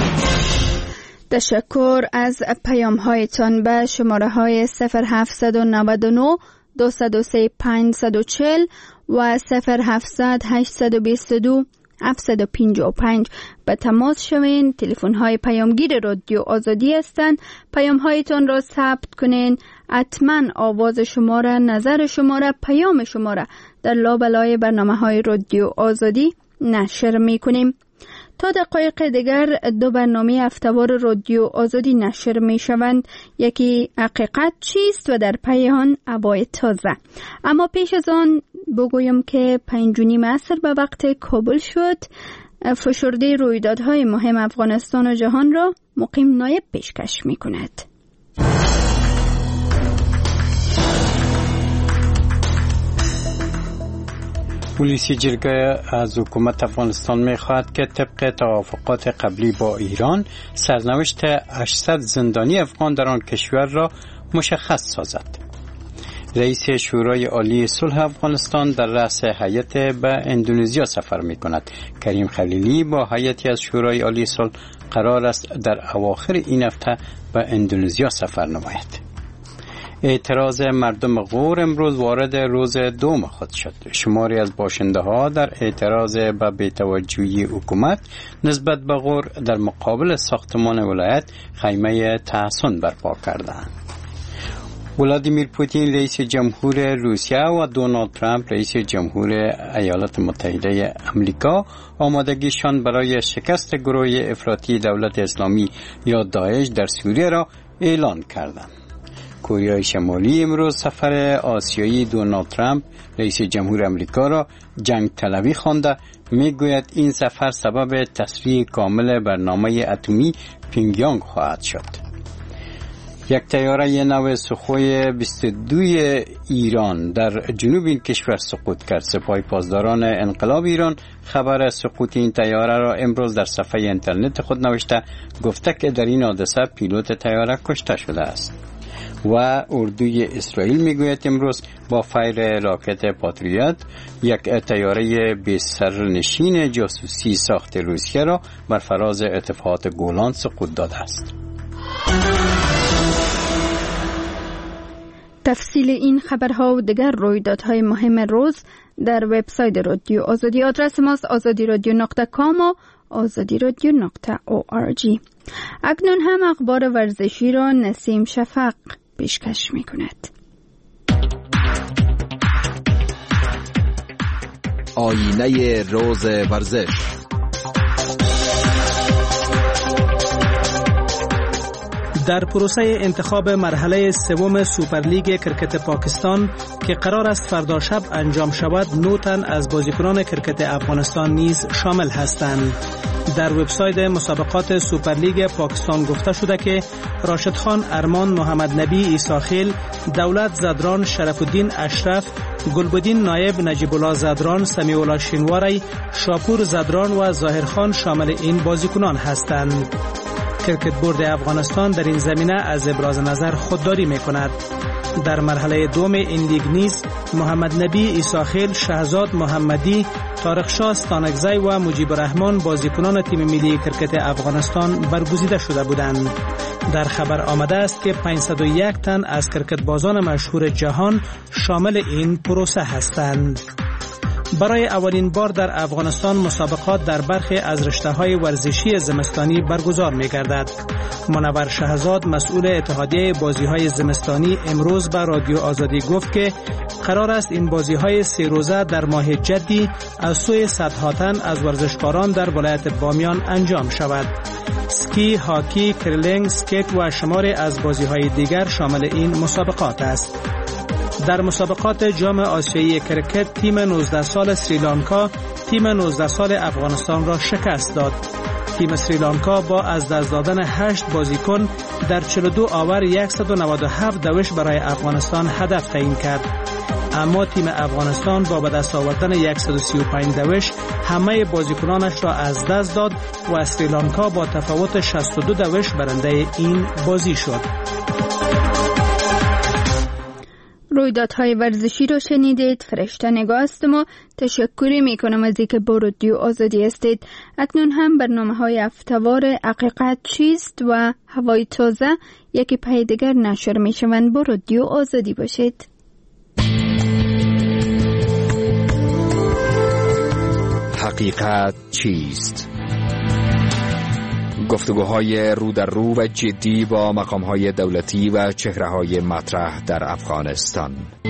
تشکر از پیام هایتان به شماره های 0799 203 540 و 0700 822 755 به تماس شوین. تلفن های پیامگیر رادیو آزادی هستند. پیام هایتان را ثبت کنین. حتما آواز شما را، نظر شما را، پیام شما را در لابلای برنامه های رادیو آزادی نشر می کنیم. تا دقایق دیگر 2 برنامه هفته‌وار رادیو آزادی نشر می شوند. یکی حقیقت چیست و در پی آن هوای تازه. اما پیش از آن بگویم که 5:30 عصر به وقت کابل شد. فشرده رویدادهای مهم افغانستان و جهان را مقیم نایب پیشکش می کند. پلیس جرگه از حکومت افغانستان می‌خواهد که طبق توافقات قبلی با ایران سرنوشت 800 زندانی افغان در آن کشور را مشخص سازد. رئیس شورای عالی صلح افغانستان در رأس هیئت به اندونزیا سفر می‌کند. کریم خلیلی با هیئتی از شورای عالی صلح قرار است در اواخر این هفته به اندونزیا سفر نماید. اعتراض مردم غور امروز وارد روز دوم خود شد. شماری از باشنده ها در اعتراض به بی‌توجهی حکومت نسبت به غور در مقابل ساختمان ولایت خیمه تحصن برپا کردند. ولادیمیر پوتین رئیس جمهور روسیه و دونالد ترامپ رئیس جمهور ایالات متحده آمریکا آمادگیشان برای شکست گروه افراطی دولت اسلامی یا داعش در سوریه را اعلان کردند. کره شمالی امروز سفر آسیایی دونالد ترامپ رئیس جمهور آمریکا را جنگ طلبی خوانده. میگوید این سفر سبب تصریح کامل برنامه اتمی پینگیانگ خواهد شد. یک طیاره نو سوخوی 22 ایران در جنوب این کشور سقوط کرد. سپاه پاسداران انقلاب ایران خبر سقوط این طیاره را امروز در صفحه اینترنت خود نوشته، گفته که در این حادثه پیلوت طیاره کشته شده است. و اردوی اسرائیل میگوید امروز با فیر راکت پاتریوت یک طیاره بی سرنشین جاسوسی ساخت روسیه را بر فراز ارتفاعات گولان سقوط داده است. تفصیل این خبرها و دیگر رویدادهای مهم روز در وبسایت رادیو آزادی. آدرس ماست azadi.radio.com و azadi.radio.org. اکنون هم اخبار ورزشی را نسیم شفق پیشکش می کند. آینه روز ورزش. در پروسه انتخاب مرحله سوم سوپرلیگ کرکت پاکستان که قرار است فردا شب انجام شود، 9 تن از بازیکنان کرکت افغانستان نیز شامل هستند. در وبسایت مسابقات سوپرلیگ پاکستان گفته شده که راشد خان، ارمان محمد نبی عیساخیل، دولت زدران، شرف الدین اشرف، گلبدین نایب، نجیب الله زدران، سمیع الله شینواری، شاپور زدران و ظاهر خان شامل این بازیکنان هستند. کرکت بورد افغانستان در این زمینه از ابراز نظر خودداری می‌کند. در مرحله دوم این لیگ نیز محمد نبی عیساخیل، شهزاد محمدی، طارق شاه استانکزی و مجیب الرحمن بازیکنان تیم ملی کرکت افغانستان برگزیده شده بودند. در خبر آمده است که 501 تن از کرکت بازان مشهور جهان شامل این پروسه هستند. برای اولین بار در افغانستان مسابقات در برخی از رشته‌های ورزشی زمستانی برگزار می‌گردد. منور شهزاد مسئول اتحادیه بازی‌های زمستانی امروز به رادیو آزادی گفت که قرار است این بازی‌های 3 روزه در ماه جدی از سوی صدها تن از ورزشکاران در ولایت بامیان انجام شود. اسکی، هاکی، کرلینگ، اسکیت و شماری از بازی‌های دیگر شامل این مسابقات است. در مسابقات جام آسیایی کرکت تیم 19 سال سریلانکا تیم 19 سال افغانستان را شکست داد. تیم سریلانکا با از دست دادن 8 بازیکن در 42 آور 197 دوش برای افغانستان هدف تعیین کرد. اما تیم افغانستان با به دست آوردن 135 دوش همه بازیکنانش را از دست داد و سریلانکا با تفاوت 62 دوش برنده این بازی شد. رویدادهای ورزشی رو شنیدید. فرشته نگاه است ما تشکری میکنم از اینکه با رادیو آزادی هستید. اکنون هم برنامه‌های هفته‌وار حقیقت چیست و هوای تازه یکی پای دیگر نشر میشوند. با رادیو آزادی باشید. حقیقت چیست؟ گفتگوهای رو در رو و جدی با مقام‌های دولتی و چهره‌های مطرح در افغانستان.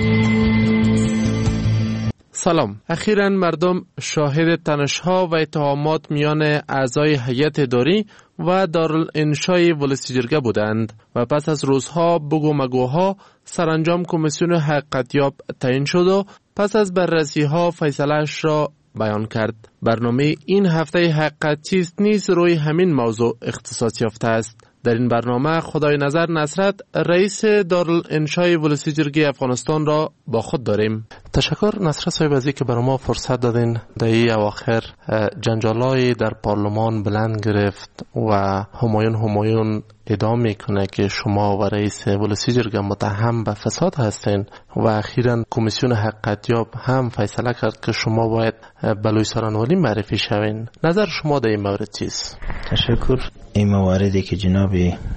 سلام. اخیراً مردم شاهد تنش‌ها و اتهامات میان اعضای هیئت اداری و دارالانشای ولسی جرگه بودند و پس از روزها بگو مگوها سرانجام کمیسیون حقیقتیاب تعیین شد و پس از بررسی‌ها فیصله‌اش را بیان کرد. برنامه این هفته حقیقت چیست نیز روی همین موضوع اختصاص یافته است. در این برنامه خدای نظر نصرت رئیس دارالانشای ولسی جرگه افغانستان را با خود داریم. تشکر نصرت صاحب از اینکه برای ما فرصت دادین. در این اواخر جنجالای در پارلمان بلند گرفت و همایون ادعا میکنه که شما و رئیس ولسی جرگه متهم به فساد هستین و اخیراً کمیسیون حقیقتیاب هم فیصله کرد که شما باید به لوی سارنوالی معرفی شوین. نظر شما در این مورد چیست؟ تشکر. این مواردی که جناب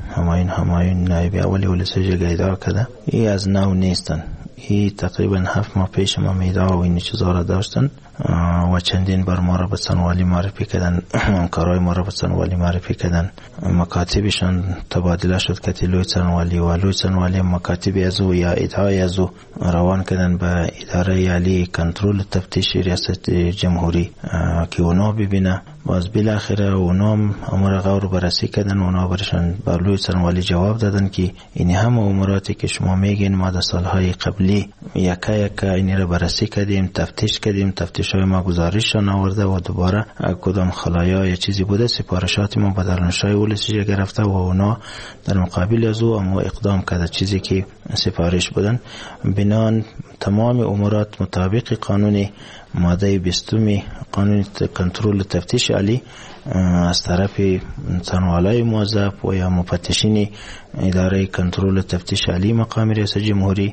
همایون نایب اولی ولسی جرگه ادعا کرده این از نو نیستن. این تقریبا 7 ماه پیش ما ادعا و این چیزا را داشتن و چندین بار ما را به سنوالی معرفی کردن، کارهای ما را به سنوالی معرفی کردن، مکاتبشان تبادله شد که لوی سنوالی و لوی سنوالی مکاتبی از او یا ادعای از او روان کردن به اداره عالی کنترل تفتیش ریاست جمهوری که اونا ببینه. باز بالاخره اونا امور غور بررسی کردن، اونا برشان به لوی سنوالی جواب دادن که این همه اموراتی که شما میگین ما در سالهای قبلی یکا اینی را بررسی کردیم، تفتیش کردیم، تفتیش‌های ما گزارششان آورده و دوباره کدام خلایا یا چیزی بوده سفارشات ما به دارالانشای ولسی جرگه رفته و اونا در مقابل از او اما اقدام کرده چیزی که سفارش بودن. بنان تمام امورات مطابق قانون ماده 20 قانون کنترل تفتیش عالی از طرف سنوالای موظف و یا مفتشین اداره کنترل تفتیش عالی مقام ریاست جمهوری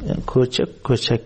کوچک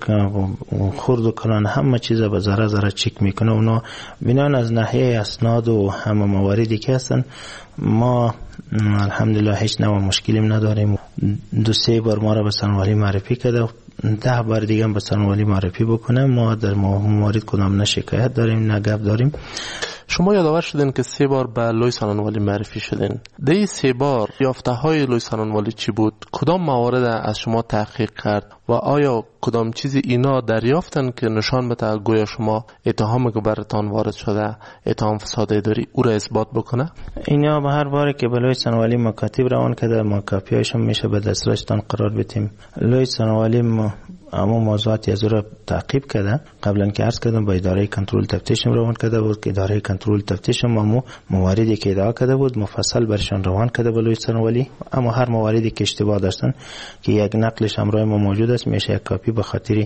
خرد و کلان همه چیز به ذره چک میکنه. اونا بنان از ناحیه اسناد و همه مواردی که هستن ما الحمدلله هیچ نوع مشکلی نداریم. 2-3 بار ما را به سنوالی معرفی کرده، 10 بار دیگه به سنوالی معرفی بکنه. ما در موارد کدام نه شکایت داریم نه گپ داریم. شما یادآور شدین که 3 بار به لوی سارنوالی معرفی شدین. در این 3 بار یافته های لوی سارنوالی چی بود؟ کدام موارد از شما تحقیق کرد و آیا کدام چیزی اینا دریافتن که نشان بده گویا شما اتهامی که برتان وارد شده اتهام فساد اداری او را اثبات بکنه؟ اینا به هر باره که به لوی سارنوالی مکاتب روان کرده ما کاپیاشون میشه به دسترسشتان قرار بدیم. لوی سارنوالی اما موضوعاتی از او را تعقیب کرده. قبلا که عرض کردم با اداره کنترل تفتیش روان کرده بود که اداره کنترل تفتیش ما مواردی که ادعا کرده بود مفصل برشان روان کرده به لوی سارنوالی. اما هر مواردی که اشتباه داشتن که یک نقلش همراه ما موجود است میشه یک کاپی به خاطر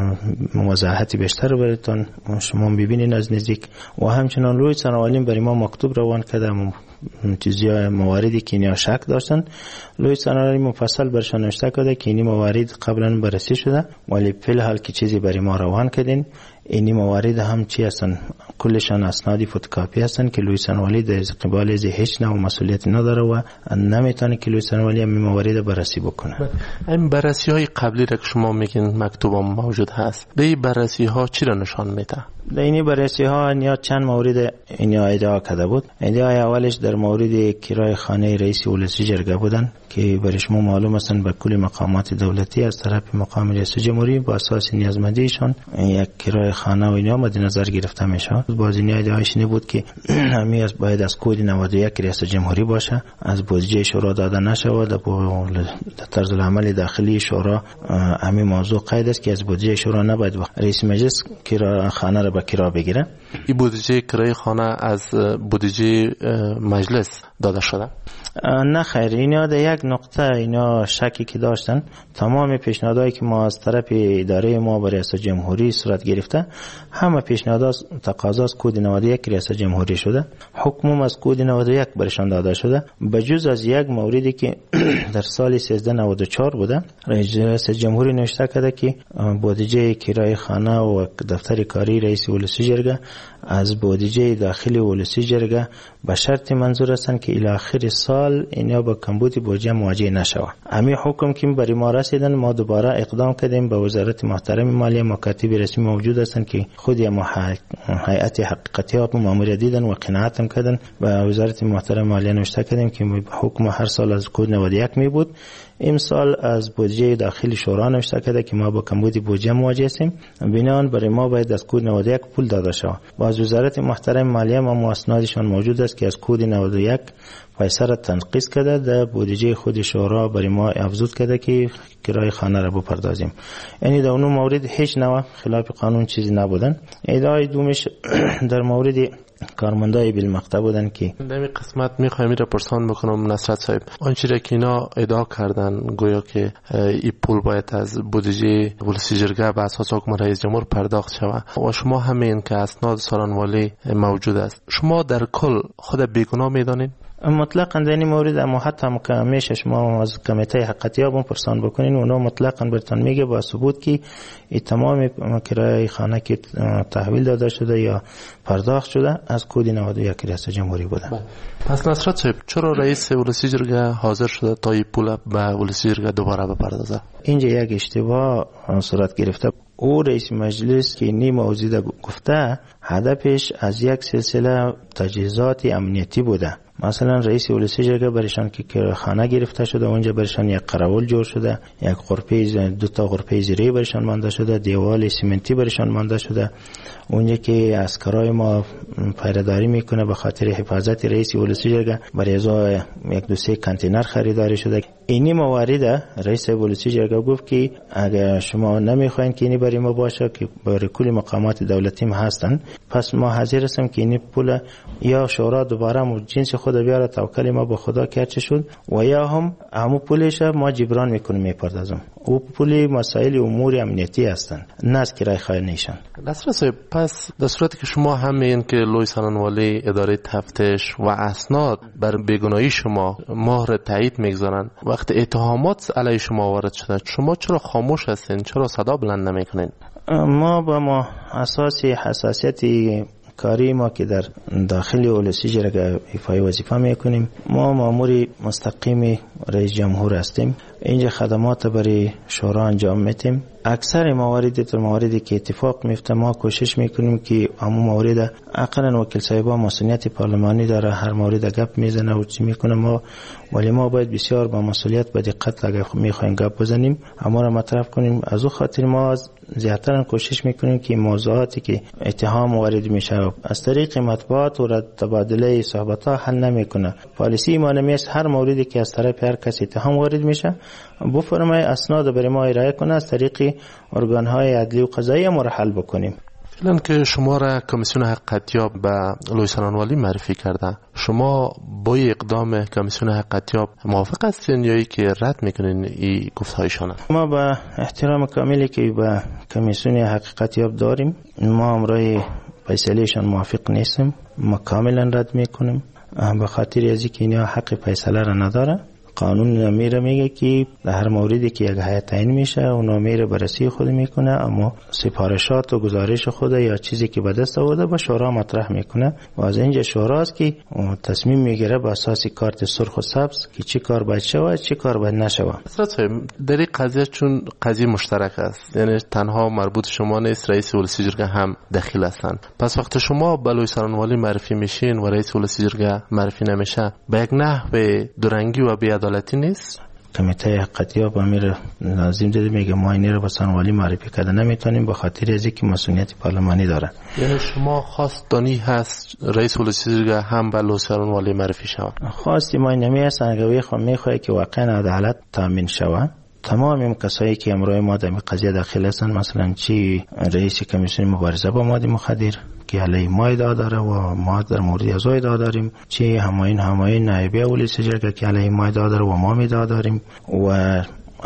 وضاحت بیشتر براتون شما ببینید از نزدیک. و همچنان لوی سارنوالی برای ما مکتوب روان کرده چیزی مواردی که اینا شک داشتن. لوی سارنوالی مفصل برشان نوشته کرده که این موارد قبلا بررسی شده ولی فی الحال که چیزی برای ما روان کردین این موارد هم چی هستن؟ کلشان اسنادی فتوکاپی هستن که لوی سارنوالی در قبال از هیچ نوع مسئولیت نداره و نمیتونه که لوی سارنوالی هم موارد بررسی بکنه. این بررسی های قبلی را که شما میگین مکتوب هم موجود هست، به این بررسی ها چی را نشان میده؟ در این بررسی ها یا چند مورد اینا ادعا کرده بود. ادعای اولش در مورد کرای خانه رئیس ولسی جرگه بودن که برای شما معلوم هستن به کل مقامات دولتی از طرف مقام ریاست جمهوری با اساس نیازمندیشان یک کرای خانه و اینا مد نظر گرفته میشه. باز این ادعایش این بود که همین باید از کد 91 ریاست جمهوری باشه، از بودجه شورا داده نشه و در طرز العمل داخلی شورا همین موضوع قید است که از بودجه شورا نباید رئیس مجلس کرای خانه را به کرا بگیره. این بودجه کرای خانه از بودجه مجلس داده شده؟ نه خیر، اینا در یک نقطه اینا شکی که داشتن. تمام پیشنهادهایی که ما از طرف اداره ما برای ریاست جمهوری صورت گرفته، همه پیشنهادات تقاضا از کد 91 ریاست جمهوری شده، حکم از کد 91 برشان داده شده، بجز از یک موردی که در سال 1394 بوده. رئیس جمهوری نوشته کرده که بودجه کرای خانه و دفتر کاری رئیس ولسی جرگه از بودجه داخلی ولسی جرگه به شرط منظور هستند که الی آخر سال اینا با کمبود بودجه مواجه نشوه. همین حکم که برای ما رسیدن، ما دوباره اقدام کردیم به وزارت محترم مالیه، مکاتب رسمی موجود هستند که خود هیئت حقیقتیاب ماموریت دیدن و قناعت هم کردن. به وزارت محترم مالیه نوشته کردیم که حکم هر سال از کد 91 می بود، امسال از بودجه داخلی شورا نوشته کرده که ما با کمبود بودجه مواجه هستیم، بنابراین برای ما باید از کد 91 پول داده شود. باز وزارت محترم مالیه ما اسنادشان موجود است که از کد 91 پیسه را تنقیص کرده، در بودجه خود شورا برای ما افزود کرده که کرای خانه را بپردازیم. یعنی در اون مورد هیچ نوع خلاف قانون چیزی نبودن. ادعای دومش در مورد کارمندای بالمقطع بودن که در این قسمت میخوایم را پرسان بکنم نصرت صاحب، آنچه را که اینا ادعا کردن گویا که این پول باید از بودجه ولسی جرگه به اساس حکم رئیس جمهور پرداخت شود و شما همین که اسناد سالانوالی موجود است، شما در کل خود بیگناه میدانید؟ مطلقاً در این مورد اما حتی میشه شما از کمیته حقیقتیاب پرسان بکنین، اونا مطلقاً برتون میگه با ثبوت که تمام کرایه خانه که تحویل داده شده یا پرداخت شده از کد 91 ریاست جمهوری بوده. پس نصرت صاحب چرا رئیس ولسی جرگه حاضر شده تا این پول به ولسی جرگه دوباره بپردازه؟ اینجا یک اشتباه صورت گرفته. او رئیس مجلس که این موضوع گفته هدفش از یک سلسله تجهیزات امنیتی بوده. مثلا رئیس ولسی جرگه برشان که خانه گرفته شده، اونجا برشان یک قراول جور شده، یک غرفه، دو تا غرفه زیری برشان مانده شده، دیوال سیمنتی برشان مانده شده، اونجا که عسکرای ما پیره‌داری میکنه به خاطر حفاظت رئیس ولسی جرگه برای ازای یک دو سه کانتینر خریداری شده. اینی موارد رئیس ولسی جرگه گفت که اگر شما نمیخواین که اینی برای ما باشه که برای کل مقامات دولتی ما هستن، پس ما حاضر هستیم که اینی پول یا شورا دوباره جنس خود بیاره، توکل ما به خدا کرد شد، و یا همو پولش ما جبران میکنیم میپردازم. او پول مسائل امور امنیتی هستن، نه از کرای خانه نشان. نصرت صاحب پس در صورتی که شما همین که لوی سالانوالی اداره تفتیش و اسناد بر بیگناهی شما مهر تایید میگذارن، وقت اتهامات علیه شما وارد شده، شما چرا خاموش هستین؟ چرا صدا بلند نمیکنین؟ ما با ما اساس حساسیت کاری ما که در داخل ولسی جرگه ایفای وظیفه میکنیم، ما مامور مستقیم رئیس جمهور هستیم. اینجا خدمات برای شورا انجام میتیم. اکثر مواردی که اتفاق میفته ما کوشش میکنیم که همون مورد اقلا وکیل صاحبا مسئولیت پارلمانی داره، هر مورد گپ میزنه و چی میکنه ما، ولی ما باید بسیار با مسئولیت با دقت اگه میخوایم گپ بزنیم اما را مطرح کنیم. از اون خاطر ما زیادتر کوشش میکنیم که موضوعاتی که اتهام وارد میشه از طریق مطبوعات و تبادله صحبت ها حل نمیکنه. پالیسی ما نمیست هر موردی که از طرف هر کسی اتهام وارد میشه بفرمای اسناد برای ما ارائه کنه، از طریق ارگان های عدلی و قضایی ما را حل بکنیم. فعلا که شما را کمیسیون حقیقتیاب به لوی سالانوالی معرفی کرده، شما با اقدام کمیسیون حقیقتیاب موافق هستین یا ای که رد میکنین این گفتهایشان؟ ما با احترام کاملی که به کمیسیون حقیقتیاب داریم، ما امرای فیصلهشان موافق نیستیم، ما کاملا رد میکنیم به خاطر از اینکه اینا حق فیصله را نداره. قانون میگه که در هر موردی که یک هیئت تعیین میشه اون میره بررسی خود میکنه، اما سفارشات و گزارش خود یا چیزی که به دست آورده با شورا مطرح میکنه و از اینجا شوراست که تصمیم میگیره با اساس کارت سرخ و سبز که چی کار باید شود چی کار باید نشود. در این قضیه چون قضیه مشترک است، یعنی تنها مربوط شما نیست، رئیس ولسی جرگه هم دخیل هستند، پس وقت شما به لوی سالانوالی معرفی میشین و رئیس ولسی جرگه معرفی نمیشه به یک نحو دورنگی و بی‌عدالتی نیست؟ کمیته حقیقتیاب امیر لازم دیده میگه ما اینی رو با سالانوالی معرفی کرده نمیتونیم به خاطر از اینکه مسئولیت پارلمانی داره. یعنی شما خواستانی هست رئیس ولسی جرگه هم به لوی سالانوالی معرفی شود؟ خواستی ما نمیست اگه میخواد که واقعا عدالت تامین شود تمام این کسایی که امروز ما در قضیه داخل هستن، مثلا چی رئیس کمیسیون مبارزه با مواد مخدر که علیه ما ادعا داره و ما در مورد از او ادعا داریم، چی هماین نایبی اولی سجرگه که علیه ما ادعا داره و ما ادعا داریم و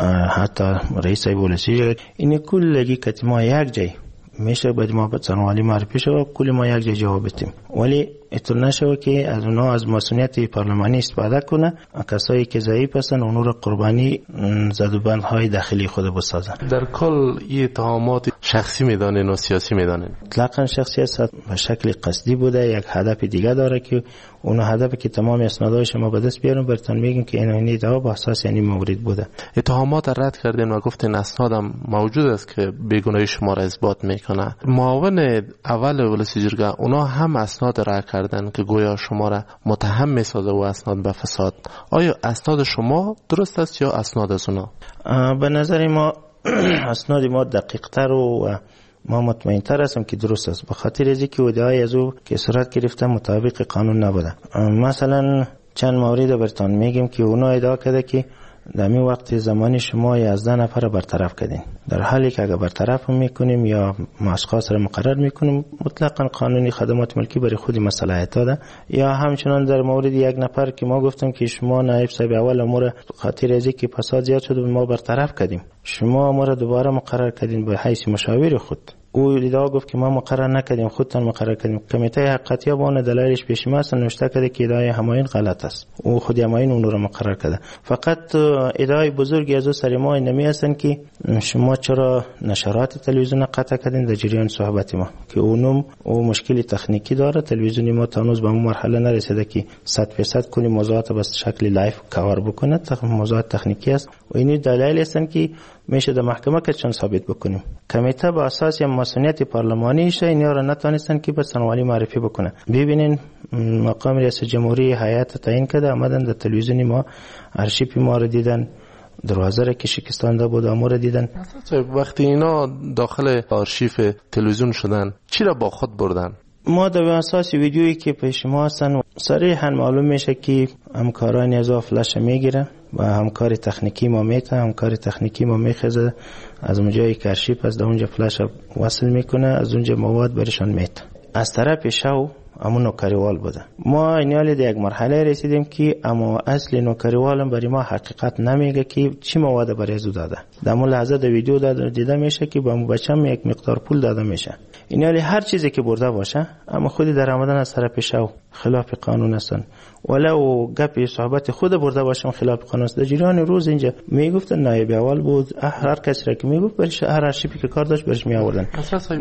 حتی رئیس اولی سجرگه، این کلگی که ما یک جای میشه باید ما به سنوالی معرفی شد کلی ما یک جای جواب بدیم، ولی اطلاع نشود که از اونا از مسئولیت پارلمانی استفاده کنه، کسایی که ضعیف هستن اونو را قربانی زدوبندهای داخلی خود بسازن. در کل این اتهامات شخصی میدانین و سیاسی میدانین؟ اطلاقا شخصی است، به شکل قصدی بوده، یک هدف دیگه داره که اون هدفی که تمام اسنادهای شما به دست بیارن براتون میگیم که این ادعا با اساس یعنی مورد بوده. اتهامات رد کردین و گفتین اسنادم موجود است که بیگناهی شما را اثبات میکنه. معاون اول ولسی جرگه اونا هم اسناد رد کردن که گویا شما را متهم میسازه و اسناد به فساد. آیا اسناد شما درست است یا اسناد از اونا؟ به نظر ما اسناد ما دقیق تر و ما مطمئن تر هستم که درست است، به خاطر از اینکه ادعای از او که صورت گرفته مطابق قانون نبوده. مثلا چند مورد براتون میگیم که اونا ادعا کرده که در این وقت زمانی شما 11 نفر برطرف کردین، در حالی که اگر برطرف میکنیم یا اشخاص را مقرر میکنیم مطلقا قانونی خدمات ملکی برای خودی مصالحت داده. یا همچنان در مورد یک نفر که ما گفتم که شما نایب صاحب اول امور خاطر از اینکه فساد زیاد شده ما برطرف کردیم، شما ما را دوباره مقرر کردین به حیث مشاور خود. او ادعا گفت که ما مقرر نکردیم، خودتان مقرر کردیم. کمیته حقیقتیاب اون دلایلش پیش ما است، نوشته کرده که ادعای هماین غلط است، او خود هماین اون رو مقرر کرده. فقط ادعای بزرگی از او سر ما نمی هستن که شما چرا نشرات تلویزیون قطع کردین در جریان صحبت ما، که اونم او مشکلی تکنیکی داره. تلویزیون ما تا هنوز به اون مرحله نرسیده که 100% کنی موضوعات به شکل لایو کاور بکنه، موضوعات تکنیکی است و این دلایل هستن که میشه در محکمه که چون ثابت بکنیم. کمیته با اساس مسئولیت پارلمانی شه اینا را نتونستن که به سنوالی معرفی بکنه. ببینین مقام رئیس جمهوری هیئت تعیین کرده، آمدن در تلویزیون ما ارشیو ما رو دیدن، دروازه را که شکستانده بود امور دیدن. وقتی اینا داخل آرشیو تلویزیون شدن چی را با خود بردن؟ ما در اساس ویدیویی که پیش ما هستن صریحا معلوم میشه که همکاران از فلش میگیرن و همکاری تکنیکی ما میته، همکاری تکنیکی ما میخزه از اونجایی که ارشیو از اونجا فلش وصل میکنه، از اونجا مواد برشان میته. از طرف شو امون نوکریوال بوده. ما اینالی در یک مرحله رسیدیم که اما اصل نوکریوالم برای ما حقیقت نمیگه که چی مواد برای زو داده. در اون لحظه در ویدیو دیده میشه که با بچه‌م یک مقدار پول داده میشه. اینالی هر چیزی که برده باشه اما خودی در آمدن از طرف شو خلاف قانون هستن، ولو گپی صحبت خود برده باشم خلاف قانون است. در جریان روز اینجا میگفتن نایب اول بود، هر کسی را که میگفت برش هر ارشیوی که کار داشت برش میآوردن. اساسا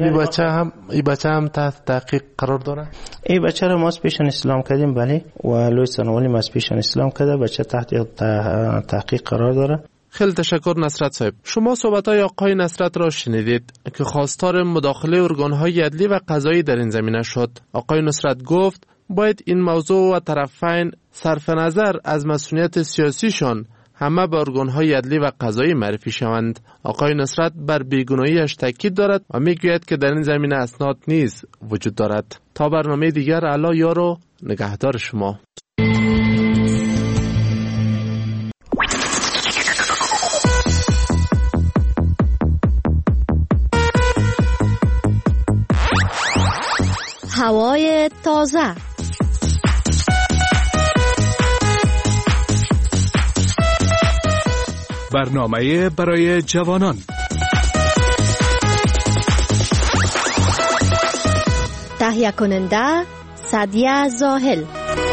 این بچه هم تحت تحقیق قرار داره. این بچه را ما اسپیشن اسلام کردیم، بله، و لوی سنوالی ما اسپیشن اسلام کرده، بچه تحت تحقیق قرار داره. خیلی تشکر نصرت صاحب. شما صحبت‌های آقای نصرت را شنیدید که خواستار مداخله ارگان‌های عدلی و قضایی در این زمینه شد. آقای نصرت گفت باید این موضوع و طرفین صرف نظر از مسئولیت سیاسیشان همه به ارگان‌های عدلی و قضایی معرفی شوند. آقای نصرت بر بیگناهی‌اش تاکید دارد و میگوید که در این زمینه اسناد نیز وجود دارد. تا برنامه دیگر، الا یار و نگهدار شما. هوای تازه. برنامه برای جوانان. تهیه کننده سعدیه زاهل.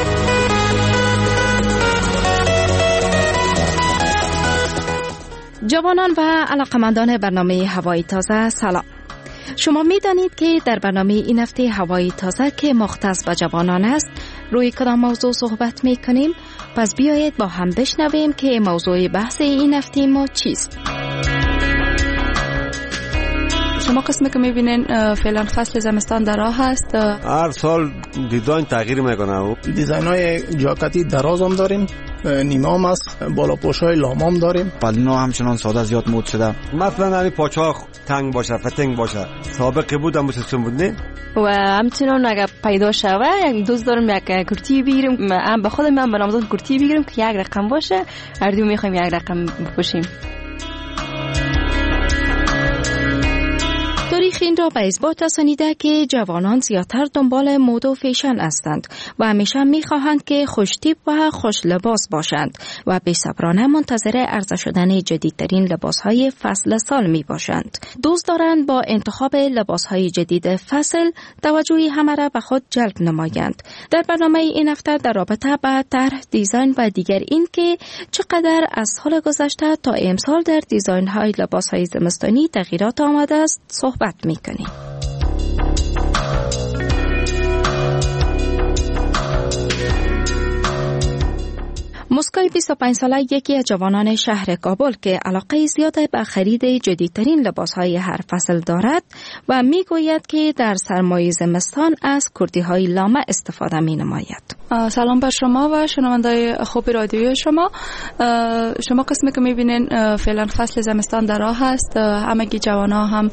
جوانان و علاقمندان برنامه هوای تازه سلام. شما می دانید که در برنامه این هفته هوای تازه که مختص به جوانان است روی کدام موضوع صحبت می کنیم؟ پس بیایید با هم بشنویم که موضوع بحث این هفته ما چیست. شما قسمی که می بینین فعلا فصل زمستان در راه است. هر سال دیزاین تغییر میکنه. دیزاین های جاکتی دراز هم داریم، نیمام است، بالا پوش های لامام داریم. پالینو همچنان ساده زیاد مود شده. مثلا علی پاچا تنگ باشه، فتنگ باشه. سابقه بود هم سیستم بود نه. و همچنان اگه پیدا شوه یک دوست دارم یک کرتی بگیریم، من به خودم من به نامزد کرتی بگیریم که یک رقم باشه، هر دو میخوایم یک رقم بپوشیم. این را به اثبات رسانیده که جوانان زیادتر دنبال مد و فیشن هستند و همیشه می‌خواهند که خوش‌تیپ و خوش لباس باشند و بی‌صبرانه منتظر عرضه شدن جدیدترین لباس‌های فصل سال می‌باشند. دوست دارند با انتخاب لباس‌های جدید فصل توجه همه را به خود جلب نمایند. در برنامه این هفته در رابطه با طرح، دیزاین و دیگر این که چقدر از سال گذشته تا امسال در دیزاین‌های لباس‌های زمستانی تغییرات آمده است صحبت می‌کنیم. مسکای 25 ساله یکی از جوانان شهر کابل که علاقه زیادی به خرید جدیدترین لباسهای هر فصل دارد و میگوید که در سرمای زمستان از کردی‌های لامه استفاده می‌نماید. سلام بر شما و شنوندای خوب رادیوی شما. شما قسمی که می‌بینین فعلا فصل زمستان در راه است. همگی جوان‌ها هم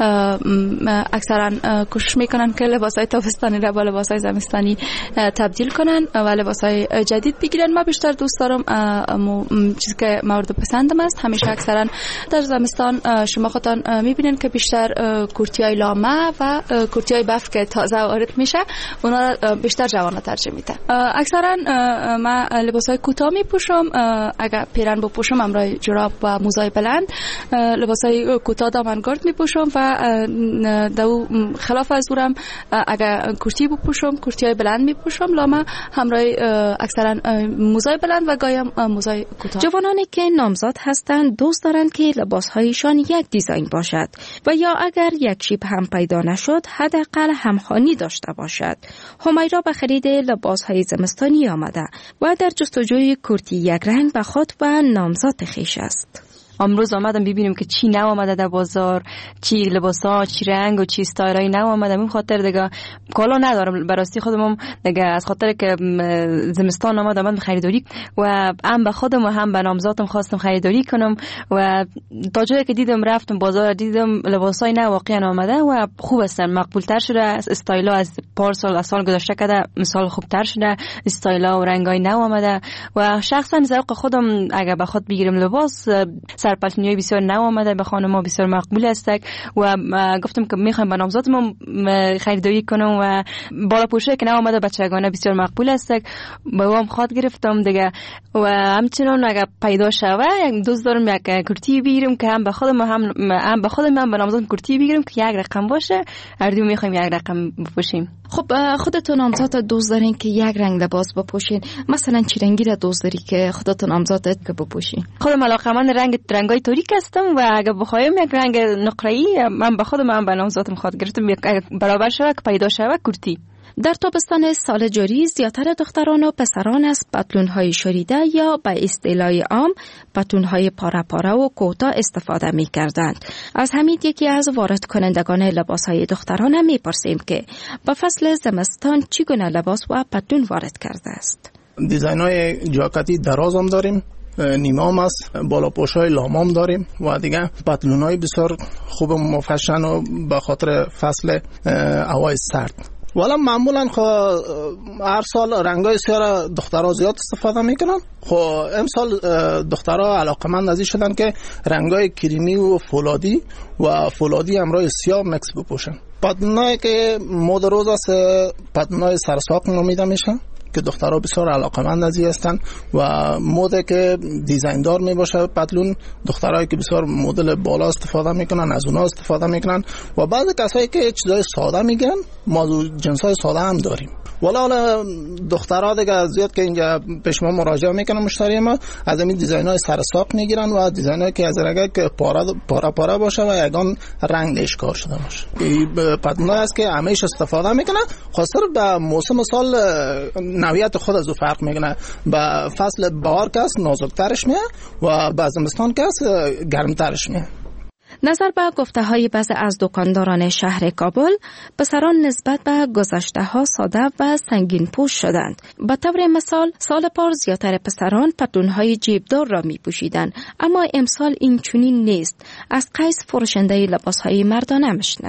اکثرا کوشش می‌کنن که لباس‌های تابستانی را با لباس‌های زمستانی تبدیل کنن و لباس‌های جدید بگیرن. ما بیشتر دوست دارم چیزی که مورد پسندم است. همیشه اکثرا در زمستان شما خودتان می‌بینین که بیشتر کورتی‌های لامه و کورتی‌های بافت که تازه وارد میشه اونا را بیشتر جوان‌ها ترجیح میدن. اکثرا من لباسای کوتاه میپوشم. اگر پیرن بپوشم همراه جوراب و موزای بلند، لباسای کوتاه دامنگارد میپوشم و دو خلاف از اونم اگر کورتی بپوشم کورتیای بلند میپوشم لامه همراه اکثرا موزای بلند و گایم موزای کوتاه. جوانانی که نامزد هستند دوست دارند که لباسهایشان یک دیزاین باشد و یا اگر یک شیپ هم پیدا نشد حداقل همخوانی داشته باشد. همیرا به خرید لباسهای زمستانی آمده و در جستجوی کورتی یک رنگ به خود و نامزد خویش است. امروز آمدم ببینیم که چی نو آمده در بازار، چی لباسا، چی رنگ و چی استایلای نو آمده. من خاطر دیگه کالا ندارم براستی خودم دیگه از خاطر که زمستان آمدم خریداری و هم به خودم و هم به نامزادم خواستم خریداری کنم و تا جایی که دیدم رفتم بازار دیدم لباسای نو واقعا آمده و خوب هستن، مقبول تر شده. استایلا از پارسال از سال گذشته کده مثال خوب تر شده، استایلا و رنگای نو آمده و شخصا ذوق خودم اگه به خود بگیرم لباس سرپلتنیای بسیار نو آمده، به خانم‌ها بسیار مقبول است و گفتم که میخوایم به نامزادم خریداری کنم و بالا پوشه که نو آمده بچگانه بسیار مقبول است. با هم خواد گرفتم دیگه و همچنان اگه پیدا شوه دوست دارم یک کورتی بگیرم که هم به خودم هم به نامزادم کورتی بگیرم که یک رقم باشه، هر دو میخوایم یک رقم بپوشیم. خب خودتون نامزاد دوست دارین که یک رنگ لباس بپوشین؟ مثلا چه رنگی را دوست داری که خودتون نامزادت که بپوشین؟ خودم علاقه‌مند رنگای تاریک هستم و اگه بخوایم یک رنگ نقره‌ای من به خودم هم به نامزادم خواد گرفتم برابر شوه که پیدا شوه کورتی. در تابستان سال جاری زیادتر دختران و پسران از پتلون‌های شوریده یا به اصطلاح عام پتلون‌های پاره و کوتاه استفاده می‌کردند. از حمید یکی از وارد کنندگان لباس‌های دختران می‌پرسیم که به فصل زمستان چگونه لباس و پتلون وارد کرده است. دیزاین‌های جاکتی دراز هم داریم، نیمام است، بالا پوشای لامام داریم و دیگه پتلون‌های بسیار خوب و مفشن و به خاطر فصل هوای سرد. والا معمولا هر سال رنگای سیاه دخترها زیاد استفاده میکنن. امسال دخترها علاقمند از این شدن که رنگای کریمی و فولادی همراه سیاه مکس بپوشن. پتلونایی که مد روز است پتلونای سرساق نامیده میشن که دخترها بسیار علاقمند از این هستن و مد که دیزاین دار می باشه پتلون دخترایی که بسیار مدل بالا استفاده میکنن از اونها استفاده میکنن و بعضی کسایی که چیزای ساده میگیرن ما جنسای ساده هم داریم. حالا دخترها دیگه زیاد که اینجا پیش ما مراجعه میکنن مشتری ما از این دیزاینای سرساق میگیرن و دیزاینایی که از رنگ که پاره باشه و یگان رنگ اشکار شده باشه. این پتلون است که همیشه استفاده میکنن خاصه به موسم سال نوعیت خود از فرق میکنه. به فصل بهار که است نازکترش میه و به زمستان که است گرمترش میه. نظر به گفته‌های بعضی از دکانداران شهر کابل، پسران نسبت به گذشته‌ها ساده و سنگین پوش شدند. به طور مثال سال پار زیادتر پسران پتلون‌های جیبدار را می‌پوشیدند، اما امسال این چنین نیست. از قیس فروشنده لباس‌های مردانه میشنویم.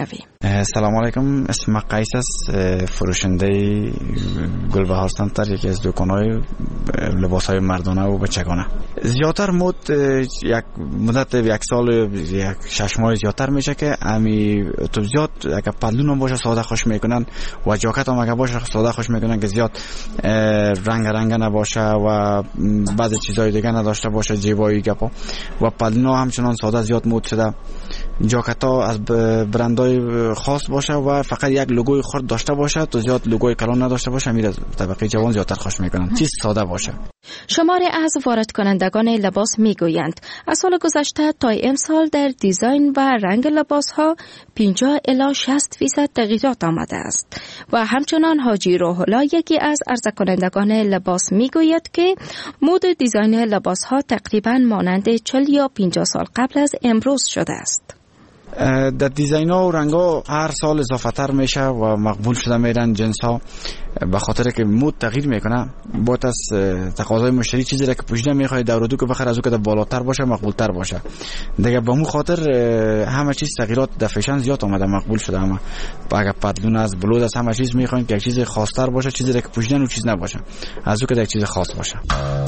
سلام علیکم، اسم قیس است، فروشنده گلبهار سنتر، یکی از دکان‌های لباس‌های مردانه و بچگانه. زیادتر مد یک مدت یک سال یک 6 ماه زیادتر میشه که امی تو زیاد اگه پلون هم باشه ساده خوش میکنن و جاکت هم اگه باشه ساده خوش میکنن که زیاد رنگ نباشه و بعضی چیزای دیگه نداشته باشه، جیبایی گپا و پلون ها همچنان ساده زیاد مد شده. جاکت ها از برندهای خاص باشه و فقط یک لوگوی خرد داشته باشه، تو زیاد لوگوی کلان نداشته باشه، میره طبقه جوان زیادتر خوش میکنن. چیز ساده باشه. شماری از وارد کنندگان لباس میگویند از سال گذشته تا امسال در دیزاین و رنگ لباس ها 50 الی 60% تغییرات آمده است و همچنان حاجی روح الله یکی از عرضه کنندگان لباس میگوید که مد دیزاین لباس ها تقریبا مانند 40 یا 50 سال قبل از امروز شده است. در دیزاین ها و رنگ ها هر سال اضافه تر میشه و مقبول شده میرن جنس ها، به خاطر که مود تغییر میکنه. باید از تقاضای مشتری چیزی را که پوشیده میخواد در و دو که بخره از او که بالاتر باشه، مقبول تر باشه دیگه. به اون خاطر همه چیز تغییرات در فیشن زیاد اومده، مقبول شده. اما اگه پتلون از بلوز از همه چیز میخواین که یک چیز خاص تر باشه، چیزی را که پوشیدن و چیز نباشه، از او که یک چیز خاص باشه.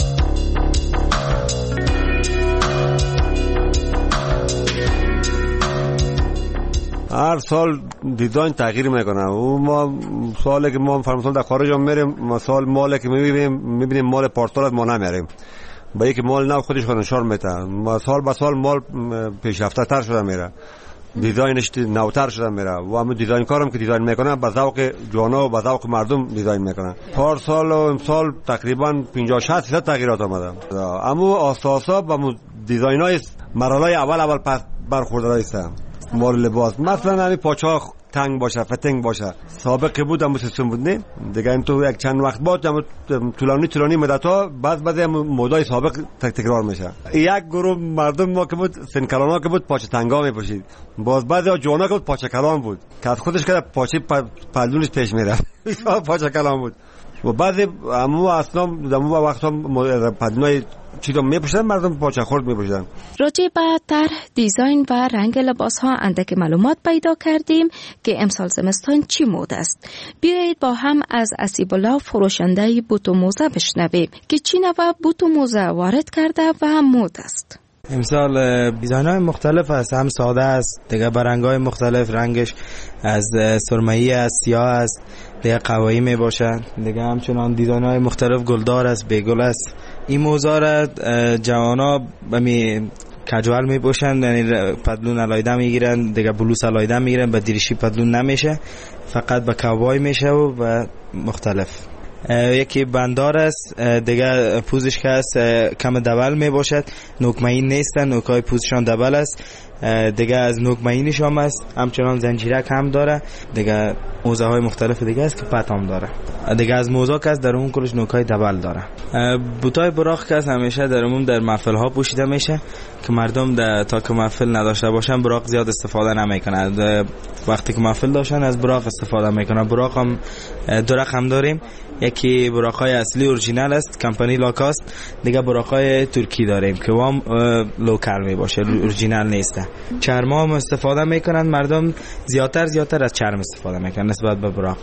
هر سال دیزاین تغییر میکنه. و ما سالی که ما فرمسال در خارج هم میریم، ما سال مالی که میبینیم مال پارسال ما نمیاریم، با یکی مال نو خودش نشار میده. ما سال به سال مال پیشرفته تر شده میره، دیزاینش نوتر شده میره و همون دیزاین کارم که دیزاین میکنه به ذوق جوانا و به ذوق مردم دیزاین میکنه. پارسال و امسال تقریبا 50-60% تغییرات آمده. اما اساسا با دیزاینای مرحله اول پس برخورده است. مال لباس مثلا همین پاچه تنگ باشه، فتنگ باشه، سابقه بود هم سیستم بود نه دیگه. این تو یک چند وقت بعد طولانی مدت ها بعضی مدای سابق تکرار میشه. یک گروه مردم ما که بود سنکلانا که بود پاچه تنگا میپوشید، باز بعضی جوانا که بود پاچه کلان بود که از خودش که پاچه پلونش پیش میره پاچه کلان بود. و بعضی همو اصلا در اون وقت هم پلونای چیزا میپوشن، مردم پاچه خورد میپوشن. راجع به طرح، دیزاین و رنگ لباس ها اندک معلومات پیدا کردیم که امسال زمستان چی مد است. بیایید با هم از اسیب الله فروشنده بوت و موزه بشنویم که چی نوع بوت و موزه وارد کرده و مد است. امسال دیزاین های مختلف است، هم ساده است دیگه، با رنگ های مختلف، رنگش از سرمه‌ای است، سیاه است دیگه، قوایی می باشد دیگه. همچنان دیزاین های مختلف گلدار است، بیگل است. این موزه را جوانا بمی کجوال می پوشند، یعنی پتلون علایده میگیرن دیگه، بلوز علایده میگیرن، با دریشی پتلون نمیشه، فقط با کاوای میشه و مختلف. یکی بندار است دیگه، پوزش که است کم دبل می باشد، نوکمهین نیستن، نوکای پوزشان دبل است دیگه، از نوکمهینش هم است. همچنان زنجیرک هم داره دیگه. موزه های مختلف دیگه است که پت هم داره دیگه. از موزه که است در اون کلش نوکای دبل داره. بوتای براق که است همیشه در عموم در محفل ها پوشیده میشه که مردم تا که محفل نداشته باشن براق زیاد استفاده نمیکنن. وقتی که محفل داشتن از براق استفاده میکنن. براق هم دو رقم داریم، یکی براقای اصلی اورجینال است کمپانی لاکاست، دیگه براقای ترکی داریم که وام لوکال می باشه، اورجینال نیسته. چرم هم استفاده میکنن مردم، زیادتر از چرم استفاده میکنن نسبت به براق.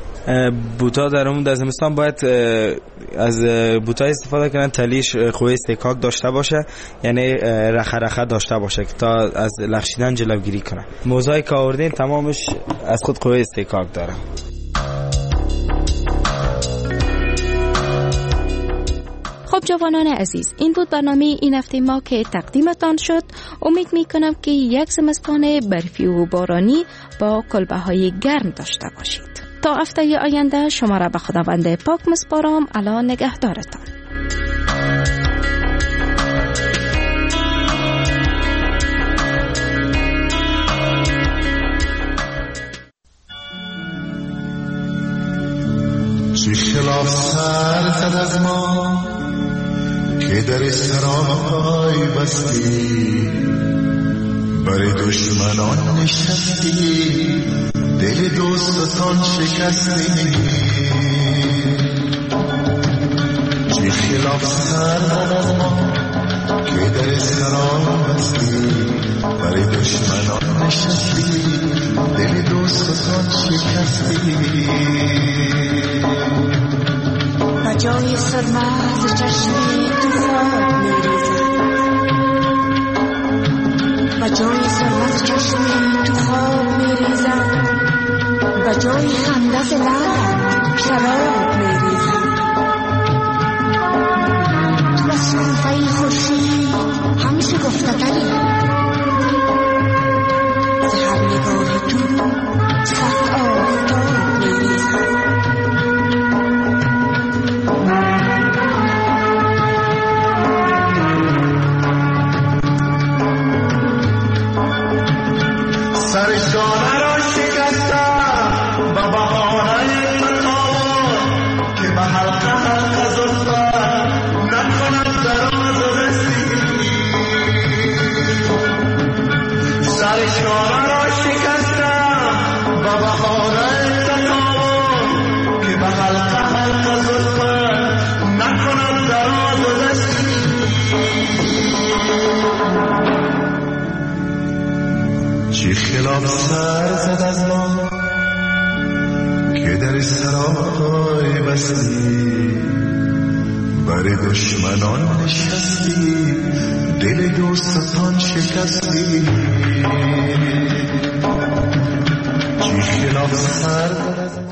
بوتا در اون زمستان باید از بوتای استفاده کنن تلیش خوی استکاک داشته باشه، یعنی رخه داشته باشه که تا از لغزیدن جلوگیری کنه. موزای که آوردین تمامش از خود خوی استکاک داره. خب جوانان عزیز، این بود برنامه این هفته ما که تقدیمتان شد. امید می کنم که یک زمستان برفی و بارانی با کلبه های گرم داشته باشید. تا هفته آینده شما را به خداوند پاک مسپارم. الا نگهدارتان. چه خلاف سر زد از ما که در سرای بستی، برای دشمنان نشستی، دل دوستان شکستی. چه خلاف سر زد از ما که در سرای بستی، برای دشمنان نشستی، دل دوستان شکستی و جای سرمز چشمی تو خواب میریزم و جای سرمز چشمی تو خواب میریزم و جای خندت لب شراب میریزم تو از شنفه خوشی همیشه گفتتری زهر نگاه تو صد آفتاب میریزم سر شانه را شکستم با بهانه تقاوم که به حلقه حلقه زلفت نکند دراز و رسی سر شانه را شکستم با بهانه تقاوم که به حلقه حلقه زلفت نکند دراز و رسی چی خلاف سر زد از ما که در سرای بستی بر دشمنان نشستی دل دوستان شکستی چی خلاف سر زد از ما